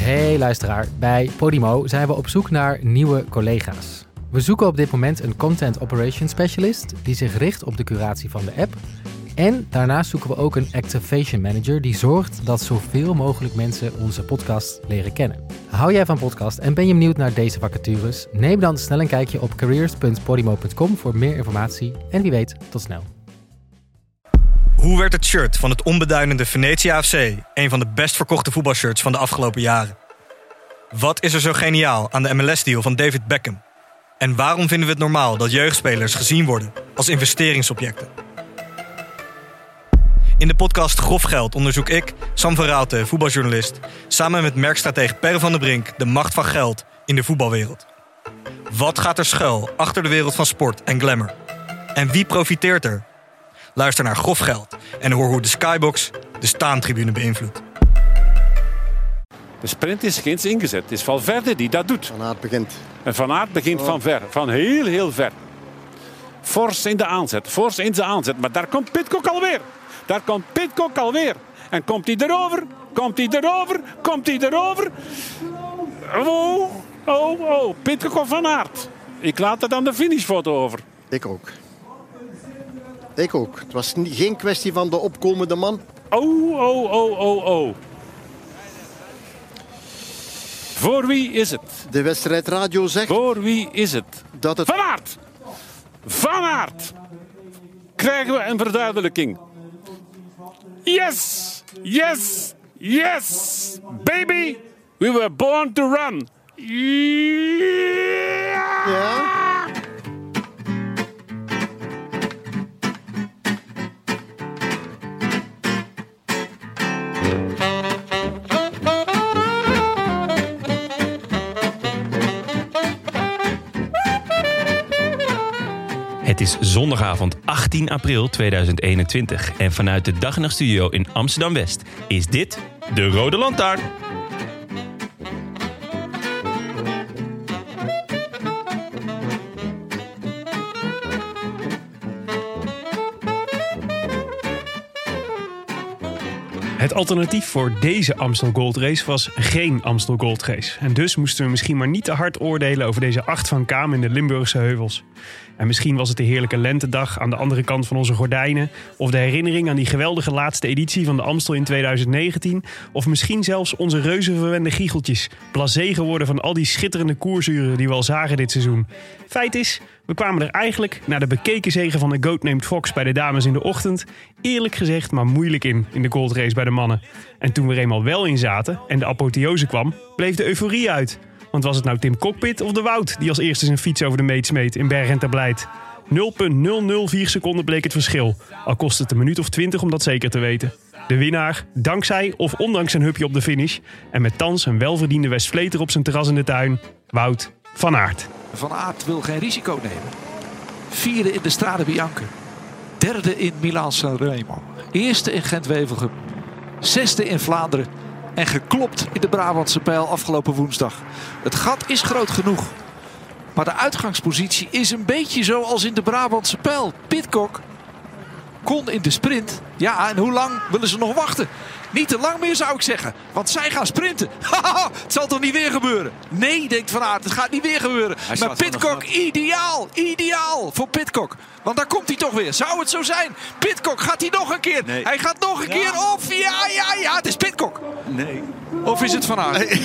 Hey luisteraar, bij Podimo zijn we op zoek naar nieuwe collega's. We zoeken op dit moment een Content Operations Specialist die zich richt op de curatie van de app. En daarnaast zoeken we ook een Activation Manager die zorgt dat zoveel mogelijk mensen onze podcast leren kennen. Hou jij van podcast en ben je benieuwd naar deze vacatures? Neem dan snel een kijkje op careers.podimo.com voor meer informatie en wie weet, tot snel. Hoe werd het shirt van het onbeduidende Venetia FC een van de best verkochte voetbalshirts van de afgelopen jaren? Wat is er zo geniaal aan de MLS-deal van David Beckham? En waarom vinden we het normaal dat jeugdspelers gezien worden als investeringsobjecten? In de podcast Grof Geld onderzoek ik, Sam van Raalte, voetbaljournalist, samen met merkstratege Per van der Brink de macht van geld in de voetbalwereld. Wat gaat er schuil achter de wereld van sport en glamour? En wie profiteert er? Luister naar Grof Geld en hoor hoe de Skybox de staantribune beïnvloedt. De sprint is ginds ingezet. Het is Valverde die dat doet. Van Aert begint. En Van Aert begint van ver. Van heel ver. Fors in de aanzet. Fors in zijn aanzet. Maar daar komt Pidcock alweer. En komt hij erover? Komt hij erover? Oh. Pidcock of Van Aert? Ik laat het aan de finishfoto over. Ik ook. Het was geen kwestie van de opkomende man. Oh. Voor wie is het? De wedstrijdradio zegt... Voor wie is het? Dat het... Van Aert! Krijgen we een verduidelijking? Yes! Baby! We were born to run! Ja? Het is zondagavond 18 april 2021 en vanuit de Dag en Nacht Studio in Amsterdam-West is dit de Rode Lantaarn. Het alternatief voor deze Amstel Gold Race was geen Amstel Gold Race. En dus moesten we misschien maar niet te hard oordelen over deze 8 van Kaam in de Limburgse heuvels. En misschien was het de heerlijke lentedag aan de andere kant van onze gordijnen, of de herinnering aan die geweldige laatste editie van de Amstel in 2019, of misschien zelfs onze reuzenverwende giecheltjes, blasé geworden van al die schitterende koersuren die we al zagen dit seizoen. Feit is, we kwamen er eigenlijk, na de bekeken zege van de Goat Named Fox bij de dames in de ochtend, eerlijk gezegd maar moeilijk in de Gold Race bij de mannen. En toen we er eenmaal wel in zaten en de apotheose kwam, bleef de euforie uit. Want was het nou Tim Cockpit of de Wout die als eerste zijn fiets over de meet smeet in Bergen ter Blijt? 0,004 seconden bleek het verschil, al kost het een minuut of 20 om dat zeker te weten. De winnaar, dankzij of ondanks een hupje op de finish en met thans een welverdiende Westvleter op zijn terras in de tuin, Wout van Aert. Van Aert wil geen risico nemen. 4e in de Strade Bianche. 3e in Milaan-San Remo. 1e in Gent-Wevelgem. 6e in Vlaanderen. En geklopt in de Brabantse Pijl afgelopen woensdag. Het gat is groot genoeg. Maar de uitgangspositie is een beetje zoals in de Brabantse Pijl. Pidcock kon in de sprint. Ja, en hoe lang willen ze nog wachten? Niet te lang meer zou ik zeggen. Want zij gaan sprinten. Het zal toch niet weer gebeuren? Nee, denkt Van Aert. Het gaat niet weer gebeuren. Maar Pidcock, ideaal voor Pidcock. Want daar komt hij toch weer. Zou het zo zijn? Pidcock, gaat hij nog een keer? Nee. Hij gaat nog een keer. Of ja, het is Pidcock. Nee. Of is het Van Aert? Nee.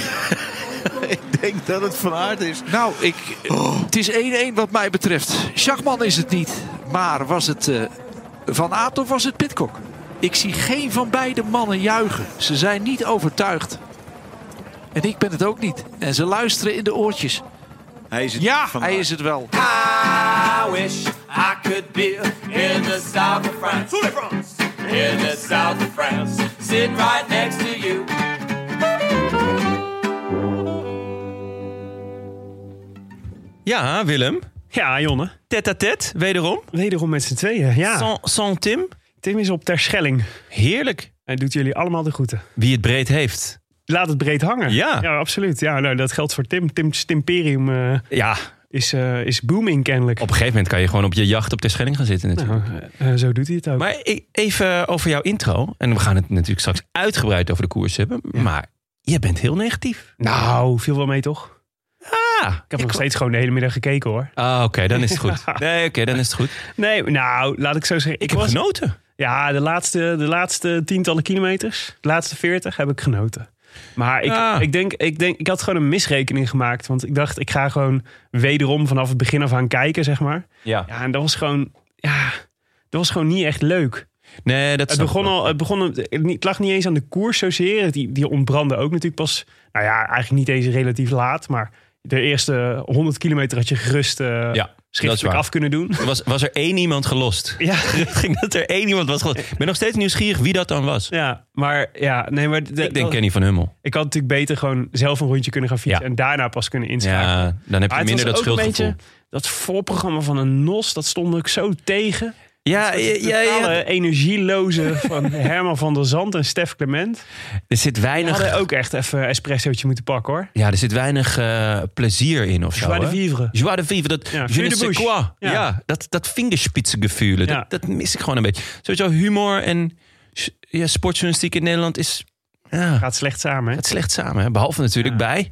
Ik denk dat het Van Aert is. Nou, het is 1-1 wat mij betreft. Schachman is het niet. Maar was het Van Aert of was het Pidcock? Ik zie geen van beide mannen juichen. Ze zijn niet overtuigd. En ik ben het ook niet. En ze luisteren in de oortjes. Hij is het hij is het wel. I wish I could be in the south of France. In the south of France. Sitting right next to you. Ja, Willem. Ja, Jonne. Tête-à-tête, wederom. Wederom met z'n tweeën, ja. Sans Tim. Tim is op Terschelling. Heerlijk. Hij doet jullie allemaal de groeten. Wie het breed heeft. Laat het breed hangen. Ja. Ja, absoluut. Ja, nou, dat geldt voor Tim. Tim's Timperium is booming kennelijk. Op een gegeven moment kan je gewoon op je jacht op Terschelling gaan zitten natuurlijk. Nou, zo doet hij het ook. Maar even over jouw intro. En we gaan het natuurlijk straks uitgebreid over de koers hebben. Ja. Maar Je bent heel negatief. Nou, viel wel mee toch? Ik heb nog steeds gewoon de hele middag gekeken hoor. Oké, dan is het goed. Dan is het goed. Nee, nou, laat ik zo zeggen. Ik heb genoten. Ja, de laatste tientallen kilometers, de laatste 40 heb ik genoten. Maar ik had gewoon een misrekening gemaakt. Want ik dacht, ik ga gewoon wederom vanaf het begin af aan kijken, zeg maar. Ja, en dat was gewoon niet echt leuk. Nee, dat het lag niet eens aan de koers zozeer. Die ontbrandde ook natuurlijk pas, eigenlijk niet eens relatief laat. Maar de eerste 100 kilometer had je gerust schriftelijk af kunnen doen. Was er één iemand gelost? Ja. Ging dat er één iemand was gelost? Ik ben nog steeds nieuwsgierig wie dat dan was. Ja, maar ik denk Kenny van Hummel. Ik had natuurlijk beter gewoon zelf een rondje kunnen gaan fietsen en daarna pas kunnen inschakelen. Ja, dan heb je minder dat schuldgevoel. Dat voorprogramma van een NOS, dat stond ik zo tegen. Ja. Energieloze van Herman van der Zand en Stef Clement. Er zit weinig... We hadden ook echt even een espressootje moeten pakken hoor. Ja, er zit weinig plezier in of zo. Joie de vivre. Joie de vivre, dat je ne sais quoi. Ja, dat vingerspitsengevoel. Ja. Dat mis ik gewoon een beetje. Sowieso humor en sportjournalistiek in Nederland is... Gaat slecht samen. Gaat slecht samen, hè? Behalve natuurlijk bij...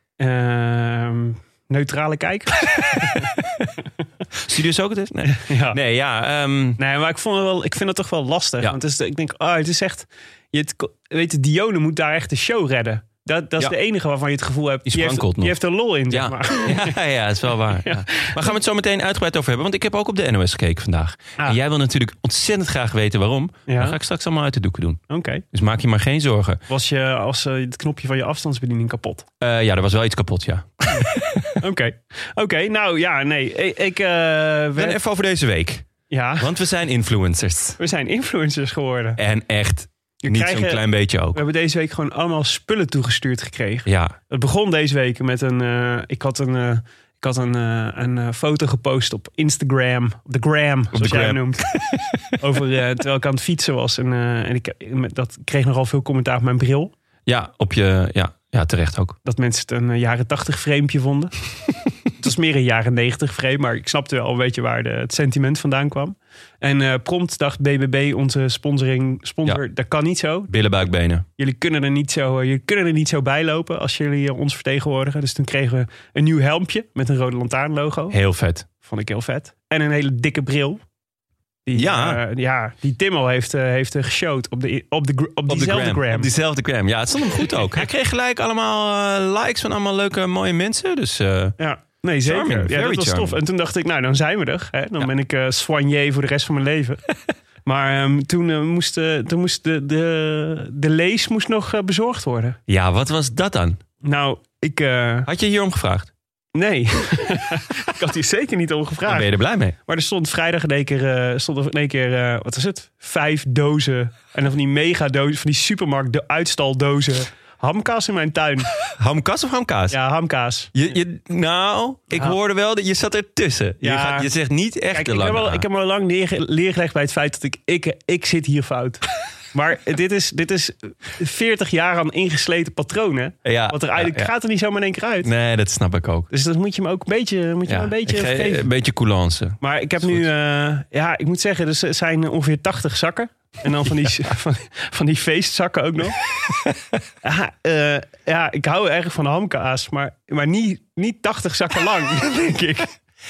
neutrale kijker. Studio Socrates? Nee. Ja. Nee, maar ik vind het toch wel lastig. Ja. Want ik denk, het is echt... Dione moet daar echt de show redden. Dat is de enige waarvan je het gevoel hebt... Die heeft er lol in, zeg maar. Ja, dat is wel waar. Ja. Maar gaan we het zo meteen uitgebreid over hebben? Want ik heb ook op de NOS gekeken vandaag. En jij wil natuurlijk ontzettend graag weten waarom. Ja. Dat ga ik straks allemaal uit de doeken doen. Oké. Dus maak je maar geen zorgen. Was het knopje van je afstandsbediening kapot? Ja, er was wel iets kapot, ja. Oké, nou ja, nee. Dan even over deze week. Ja. Want we zijn influencers. We zijn influencers geworden. En echt... Niet zo'n klein beetje ook. We hebben deze week gewoon allemaal spullen toegestuurd gekregen. Ja. Het begon deze week met ik had een foto gepost op Instagram. Op de gram, zoals jij het noemt. Terwijl ik aan het fietsen was. En ik kreeg nogal veel commentaar op mijn bril. Ja, op je... Ja, terecht ook. Dat mensen het een jaren 80 framepje vonden. Het was meer een jaren 90 frame. Maar ik snapte wel een beetje waar het sentiment vandaan kwam. En prompt dacht BBB, onze sponsor, dat kan niet zo. Billen, buik, benen. Jullie kunnen er niet zo bij lopen als jullie ons vertegenwoordigen. Dus toen kregen we een nieuw helmpje met een Rode Lantaarn logo. Heel vet. Vond ik heel vet. En een hele dikke bril. Die Tim al heeft geshowd op diezelfde gram. Op diezelfde gram. Ja, het stond hem goed ook. Hij kreeg gelijk allemaal likes van allemaal leuke, mooie mensen. Dus, ja, nee, zeker. Charming, dat was tof. En toen dacht ik, dan zijn we er. Hè? Dan ben ik soigné voor de rest van mijn leven. Maar toen moest de lees moest nog bezorgd worden. Ja, wat was dat dan? Nou, Had je hierom gevraagd? Nee, ik had hier zeker niet om gevraagd. Dan ben je er blij mee. Maar er stond vrijdag in één keer, wat was het? 5 dozen. En dan van die megadozen, van die supermarkt, de uitstaldozen. Hamkaas in mijn tuin. Hamkaas of hamkaas? Ja, hamkaas. Ik hoorde wel dat je zat ertussen. Ja. Je zegt niet echt Kijk, ik heb me al lang neergelegd bij het feit dat ik zit hier fout. Maar dit is 40 jaar aan ingesleten patronen. Ja, wat er eigenlijk gaat er niet zomaar in één keer uit. Nee, dat snap ik ook. Dus dat moet je me ook een beetje vergeven. Een beetje coulance. Maar ik heb nu... ik moet zeggen, er zijn ongeveer 80 zakken. En dan van die feestzakken ook nog. Ik hou eigenlijk van de hamkaas. Maar niet 80 zakken lang, denk ik.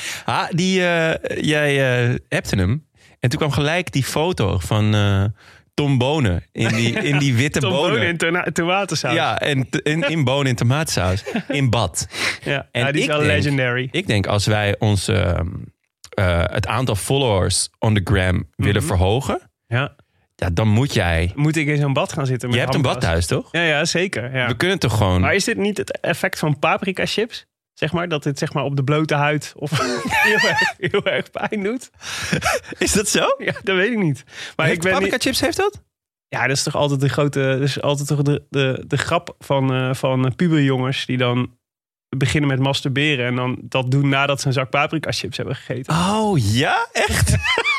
Jij appte hem. En toen kwam gelijk die foto van... Tom Bonen in die witte Tom bonen. In tomatensaus. Ja, en in bonen in tomatensaus. In bad. Ja, die is wel legendary. Ik denk als wij het aantal followers on the gram willen verhogen... Ja, dan moet jij... Moet ik in zo'n bad gaan zitten? Je hebt een bad thuis, toch? Ja, zeker. Ja. We kunnen toch gewoon... Maar is dit niet het effect van paprika chips? Zeg maar, dat dit op de blote huid of heel erg pijn doet. Is dat zo? Ja, dat weet ik niet. Maar paprika chips heeft dat? Ja, dat is toch altijd de grote... Dat is altijd toch de grap van puberjongens die dan beginnen met masturberen en dan dat doen nadat ze een zak paprika chips hebben gegeten. Oh ja? Echt?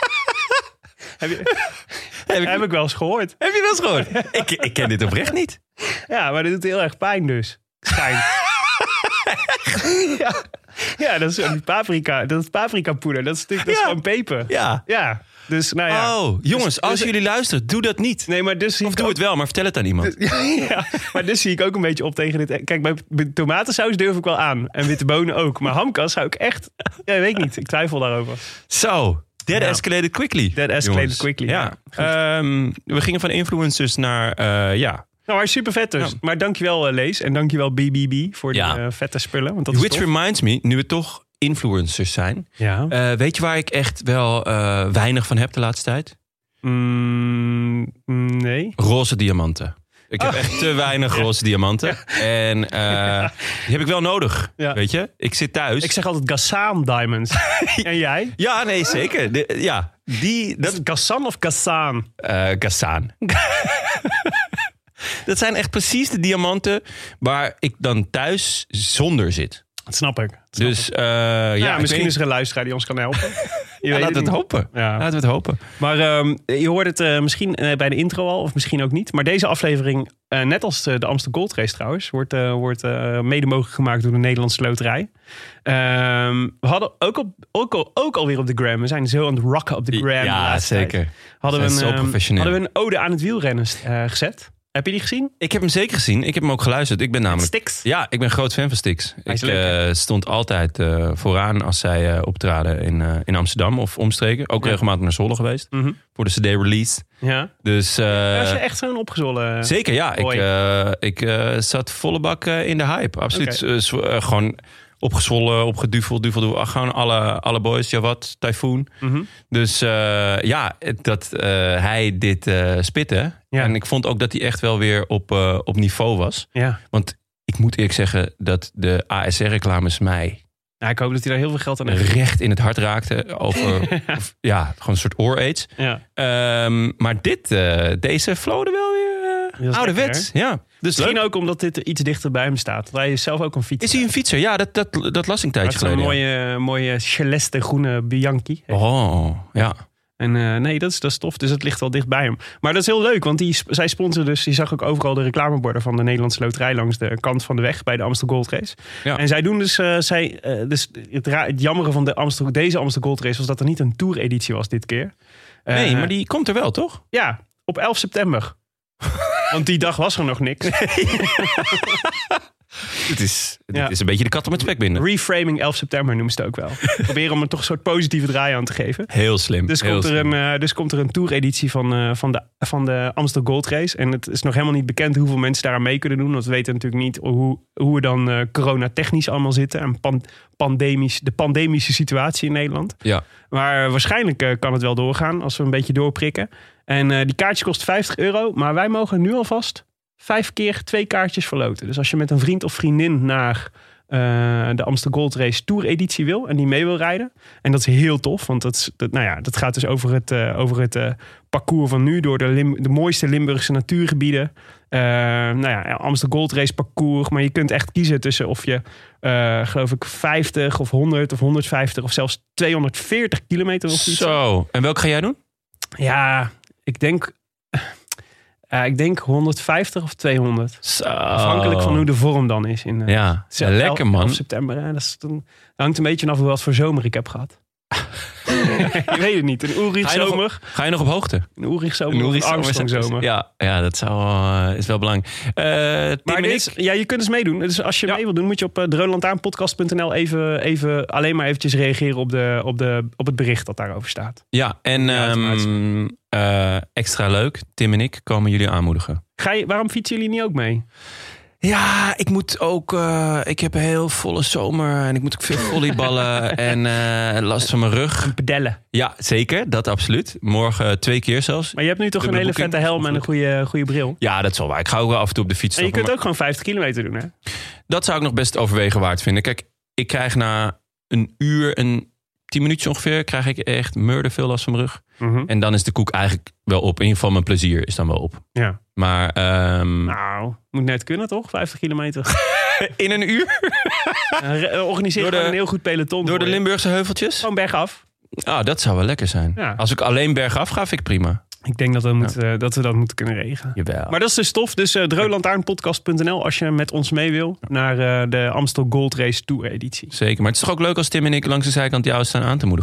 Heb ik wel eens gehoord. Heb je wel eens gehoord? Ik ken dit oprecht niet. Ja, maar dit doet heel erg pijn dus. Schijnt. Ja, dat is die paprika. Dat is paprikapoeder. Dat is gewoon peper. Ja. Dus, nou ja. Oh, jongens, als jullie luisteren, doe dat niet. Nee, maar dus Of doe het wel, maar vertel het aan iemand. Ja, maar dus zie ik ook een beetje op tegen dit. Kijk, bij tomatensaus durf ik wel aan. En witte bonen ook. Maar hamkas zou ik echt... Ja, weet ik niet. Ik twijfel daarover. Zo, that escalated quickly. That escalated quickly, ja. We gingen van influencers naar... Nou, maar super vet dus. Ja. Maar dankjewel Lees. En dankjewel BBB voor die vette spullen. Want dat is Which tof. reminds me, nu we toch influencers zijn. Ja. Weet je waar ik echt wel weinig van heb de laatste tijd? Nee. Roze diamanten. Ik heb echt te weinig roze diamanten. En die heb ik wel nodig, weet je. Ik zit thuis. Ik zeg altijd Gassan Diamonds. En jij? Ja, nee, zeker. Dat is Gassan of Gassan? Gassan. Dat zijn echt precies de diamanten waar ik dan thuis zonder zit. Dat snap ik. Dus misschien is er een luisteraar die ons kan helpen. Laten we het hopen. Ja. Laten we het hopen. Maar je hoort het misschien bij de intro al, of misschien ook niet. Maar deze aflevering, net als de Amstel Gold Race trouwens, wordt mede mogelijk gemaakt door de Nederlandse Loterij. We hadden ook alweer op de gram. We zijn zo aan het rocken op de gram. Ja, zeker. Hadden we een ode aan het wielrennen gezet. Heb je die gezien? Ik heb hem zeker gezien. Ik heb hem ook geluisterd. Ik ben namelijk Styx? Ja, ik ben een groot fan van Styx. Ik stond altijd vooraan als zij optraden in Amsterdam of omstreken. Ook regelmatig naar Zwolle geweest. Voor de CD-release. Ja. Dus, was je echt zo'n opgezwollen? Zeker, ja. Ik zat volle bak in de hype. Absoluut. Okay. Gewoon opgezwollen, opgeduveld, gewoon alle boys, Jawad, Typhoon. Dus dat hij dit spitte. Ja. En ik vond ook dat hij echt wel weer op niveau was. Ja. Want ik moet eerlijk zeggen dat de ASR-reclames mij... Ja, ik hoop dat hij daar heel veel geld aan heeft. Recht in het hart raakte over gewoon een soort oor-aids. Ja. Maar deze flowde wel weer ouderwets. Ja. Dus misschien ook omdat dit iets dichter bij hem staat. Hij is zelf ook een fietser. Is hij een fietser? Ja, dat las ik een tijdje geleden. Een mooie celeste groene Bianchi. Oh, ja. En nee, dat is tof. Dus het ligt wel dicht bij hem. Maar dat is heel leuk, want zij sponsoren dus... Je zag ook overal de reclameborden van de Nederlandse Loterij... langs de kant van de weg bij de Amstel Gold Race. Ja. En zij doen dus... het jammere van deze Amstel Gold Race... was dat er niet een tour-editie was dit keer. Nee, maar die komt er wel, toch? Ja, op 11 september. Want die dag was er nog niks. Het is een beetje de kat om het spek binden. Reframing 11 september noemen ze het ook wel. Proberen om er toch een soort positieve draai aan te geven. Heel slim. Dus komt er een tour-editie van de Amstel Gold Race. En het is nog helemaal niet bekend hoeveel mensen daaraan mee kunnen doen. Want we weten natuurlijk niet hoe we dan corona-technisch allemaal zitten. En de pandemische situatie in Nederland. Ja. Maar waarschijnlijk kan het wel doorgaan als we een beetje doorprikken. En die kaartje kost €50. Maar wij mogen nu alvast 5 keer 2 kaartjes verloten. Dus als je met een vriend of vriendin naar de Amstel Gold Race Tour editie wil en die mee wil rijden. En dat is heel tof, want dat gaat dus over het parcours van nu door de mooiste Limburgse natuurgebieden. Amstel Gold Race parcours. Maar je kunt echt kiezen tussen of je, geloof ik, 50 of 100 of 150 of zelfs 240 kilometer wil fietsen. Zo, en welke ga jij doen? Ja, ik denk 150 of 200. Zo. Afhankelijk van hoe de vorm dan is. Lekker man. 11 september. Dat hangt een beetje af wat voor zomer ik heb gehad. Je weet het niet. Een Ulrich zomer. Ga je nog op hoogte? Een Ulrich zomer of een Armstrong zomer. Ja, dat is wel belangrijk. Maar je kunt dus meedoen. Dus als je mee wil doen, moet je op dronelantaarnpodcast.nl even alleen maar eventjes reageren op het bericht dat daarover staat. Ja, en extra leuk. Tim en ik komen jullie aanmoedigen. Waarom fietsen jullie niet ook mee? Ja, ik moet ook... ik heb een heel volle zomer en ik moet ook veel volleyballen en last van mijn rug. En pedellen. Ja, zeker. Dat absoluut. Morgen 2 keer zelfs. Maar je hebt nu toch een hele vette helm en een goede bril? Ja, dat is wel waar. Ik ga ook wel af en toe op de fiets stappen. En je kunt ook gewoon 50 kilometer doen, hè? Dat zou ik nog best overwegen waard vinden. Kijk, ik krijg na een uur en 10 minuutjes ongeveer... krijg ik echt veel last van mijn rug. Mm-hmm. En dan is de koek eigenlijk wel op. In ieder geval mijn plezier is dan wel op. Ja. Maar... moet net kunnen toch? 50 kilometer. In een uur? Organiseer een heel goed peloton. Door de Limburgse heuveltjes? Gewoon bergaf. Dat zou wel lekker zijn. Ja. Als ik alleen bergaf ga, vind ik prima. Ik denk dat we dat moeten kunnen regelen. Jawel. Maar dat is dus tof. Dus dronelantaarnpodcast.nl als je met ons mee wil naar de Amstel Gold Race Tour editie. Zeker. Maar het is toch ook leuk als Tim en ik langs de zijkant jou staan aan te moedigen?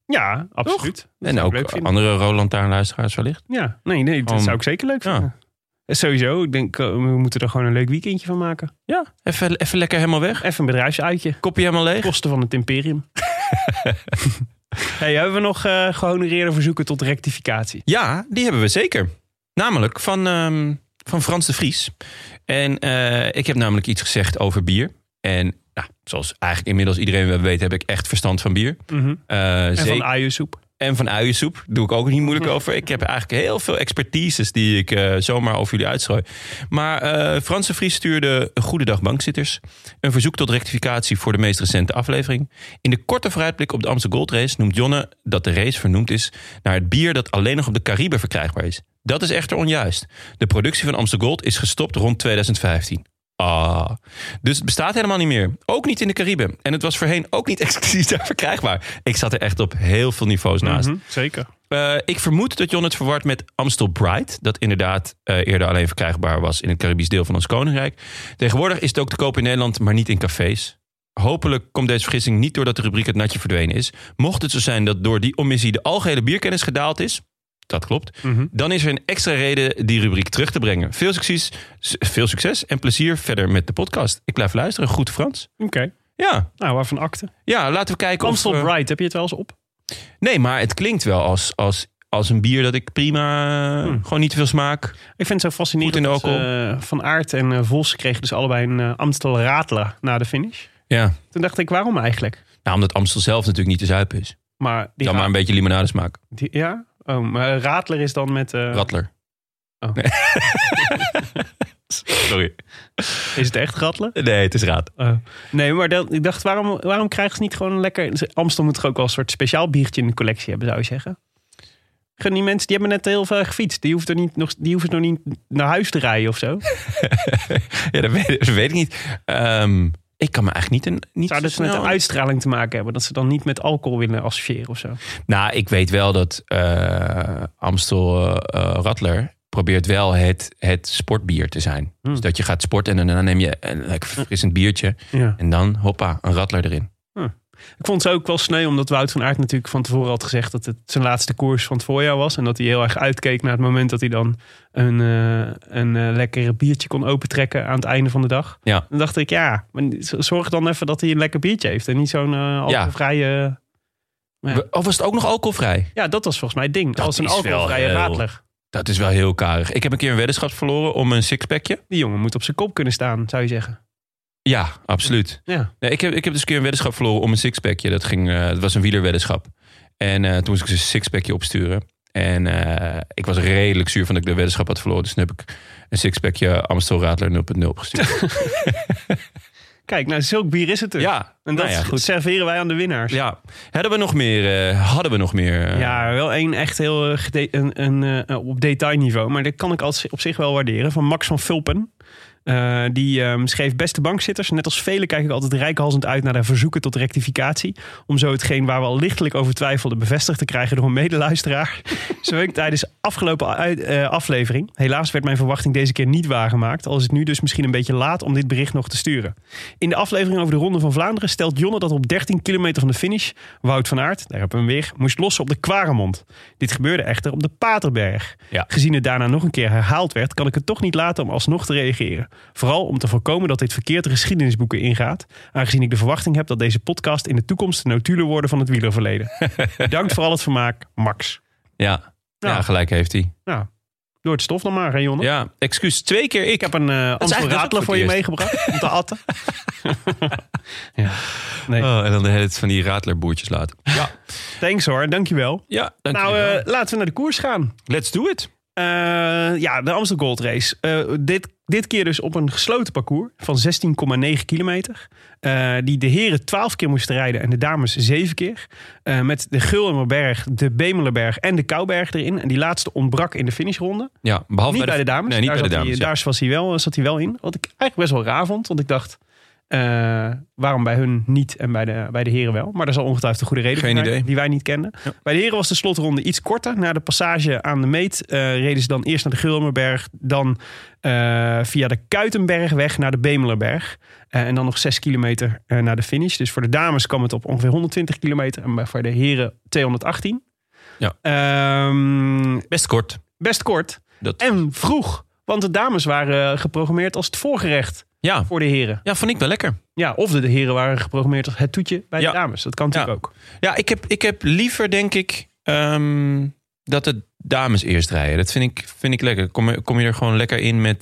Ja, absoluut. Dat En zou ik ook leuk vinden. andere Roland Taarn-luisteraars wellicht. Ja, nee, dat zou ik zeker leuk vinden. Sowieso, ik denk, we moeten er gewoon een leuk weekendje van maken. Ja, even lekker helemaal weg. Even een bedrijfsuitje. Kopje helemaal leeg. Kosten van het imperium. Hebben we nog gehonoreerde verzoeken tot rectificatie? Ja, die hebben we zeker. Namelijk van Frans de Vries. En ik heb namelijk iets gezegd over bier. En zoals eigenlijk inmiddels iedereen wel weet, heb ik echt verstand van bier. En van uiensoep. En van uiensoep. Doe ik ook niet moeilijk over. Ik heb eigenlijk heel veel expertises die ik zomaar over jullie uitstrooi. Maar Frans de Vries stuurde Goedendag Bankzitters een verzoek tot rectificatie voor de meest recente aflevering. In de korte vooruitblik op de Amstel Gold Race noemt Jonne dat de race vernoemd is naar het bier dat alleen nog op de Cariben verkrijgbaar is. Dat is echter onjuist. De productie van Amstel Gold is gestopt rond 2015. Dus het bestaat helemaal niet meer. Ook niet in de Cariben. En het was voorheen ook niet exclusief daar verkrijgbaar. Ik zat er echt op heel veel niveaus naast. Zeker. Ik vermoed dat Jon het verward met Amstel Bright. Dat inderdaad eerder alleen verkrijgbaar was in het Caribisch deel van ons koninkrijk. Tegenwoordig is het ook te koop in Nederland, maar niet in cafés. Hopelijk komt deze vergissing niet doordat de rubriek Het Natje verdwenen is. Mocht het zo zijn dat door die omissie de algehele bierkennis gedaald is, dat klopt, dan is er een extra reden die rubriek terug te brengen. Veel succes en plezier verder met de podcast. Ik blijf luisteren. Goed Frans. Oké. Ja. Nou, waarvan akte? Ja, laten we kijken Amstel of... Bright, heb je het wel eens op? Nee, maar het klinkt wel als een bier dat ik prima... Gewoon niet te veel smaak. Ik vind het zo fascinerend dat Van Aert en Vos kregen dus allebei een Amstel Radler na de finish. Ja. Toen dacht ik, waarom eigenlijk? Nou, omdat Amstel zelf natuurlijk niet te zuipen is. Maar dan maar een beetje limonade smaak. Ja? Oh, maar Radler is dan met... Radler. Oh. Nee. Sorry. Is het echt Radler? Nee, het is Raad. Nee, maar ik dacht, waarom krijgen ze niet gewoon een lekker... Amstel moet toch ook wel een soort speciaal biertje in de collectie hebben, zou je zeggen? Die mensen die hebben net heel veel gefietst. Die hoeven nog niet naar huis te rijden of zo. Ja, dat weet ik niet. Ik kan me eigenlijk niet zou dat met de uitstraling te maken hebben? Dat ze dan niet met alcohol willen associëren of zo? Nou, ik weet wel dat Amstel Radler probeert wel het sportbier te zijn. Dus dat je gaat sporten en dan neem je een lekker verfrissend biertje. Ja. En dan, hoppa, een Radler erin. Ik vond het ook wel sneu, omdat Wout van Aert natuurlijk van tevoren had gezegd dat het zijn laatste koers van het voorjaar was. En dat hij heel erg uitkeek naar het moment dat hij dan een lekkere biertje kon opentrekken aan het einde van de dag. Ja. Dan dacht ik, maar zorg dan even dat hij een lekker biertje heeft. En niet zo'n alcoholvrije... Of was het ook nog alcoholvrij? Ja, dat was volgens mij het ding. Als een alcoholvrije Radler. Dat is wel heel karig. Ik heb een keer een weddenschap verloren om een sixpackje. Die jongen moet op zijn kop kunnen staan, zou je zeggen. Ja, absoluut. Ja. Nee, ik heb dus een keer een weddenschap verloren om een sixpackje. Dat was een wielerweddenschap. En toen moest ik dus een sixpackje opsturen. En ik was redelijk zuur van dat ik de weddenschap had verloren. Dus toen heb ik een sixpackje Amstel Radler 0.0 opgestuurd. Kijk, nou, zulk bier is het dus. Ja, en dat goed. Serveren wij aan de winnaars. Ja. Hadden we nog meer? Ja, wel één echt heel op detailniveau. Maar dat kan ik op zich wel waarderen. Van Max van Vulpen. Die schreef: beste bankzitters, net als velen kijk ik altijd reikhalzend uit naar de verzoeken tot rectificatie. Om zo hetgeen waar we al lichtelijk over twijfelden bevestigd te krijgen door een medeluisteraar. Zo ik tijdens de afgelopen aflevering. Helaas werd mijn verwachting deze keer niet waargemaakt. Al is het nu dus misschien een beetje laat om dit bericht nog te sturen. In de aflevering over de Ronde van Vlaanderen stelt Jonne dat op 13 kilometer van de finish Wout van Aert, daar hebben we hem weer, moest lossen op de Kwaremond. Dit gebeurde echter op de Paterberg. Ja. Gezien het daarna nog een keer herhaald werd, kan ik het toch niet laten om alsnog te reageren. Vooral om te voorkomen dat dit verkeerd de geschiedenisboeken ingaat. Aangezien ik de verwachting heb dat deze podcast in de toekomst de notulen worden van het wielerverleden. Bedankt voor al het vermaak, Max. Ja, gelijk heeft hij. Ja. Door het stof dan maar, hè, Jonne? Ja, excuus. 2 keer ik. heb een Amstel Radler voor je meegebracht om te atten. Ja. Nee. En dan de hele tijd van die Radlerboertjes laten. Ja. Thanks hoor, dankjewel. Ja, dankjewel. Nou, laten we naar de koers gaan. Let's do it. De Amstel Gold Race. Dit keer dus op een gesloten parcours van 16,9 kilometer. Die de heren 12 keer moesten rijden en de dames 7 keer. Met de Gulmerberg, de Bemelerberg en de Kouberg erin. En die laatste ontbrak in de finishronde. Ja, behalve niet bij de dames. Nee, niet bij de dames. Daar zat hij wel in. Wat ik eigenlijk best wel raar vond. Want ik dacht, Waarom bij hun niet en bij de heren wel. Maar daar zal ongetwijfeld een goede reden Geen voor zijn, idee. die wij niet kenden. Ja. Bij de heren was de slotronde iets korter. Na de passage aan de meet reden ze dan eerst naar de Gulmerberg. Dan via de Kuitenbergweg naar de Bemelerberg. En dan nog 6 kilometer naar de finish. Dus voor de dames kwam het op ongeveer 120 kilometer. En voor de heren 218. Ja. Best kort. En vroeg. Want de dames waren geprogrammeerd als het voorgerecht voor de heren. Ja, vond ik wel lekker. Ja, of de heren waren geprogrammeerd als het toetje bij de dames. Dat kan natuurlijk ook. Ja, ik heb liever, denk ik, dat de dames eerst rijden. Dat vind ik lekker. Kom je er gewoon lekker in met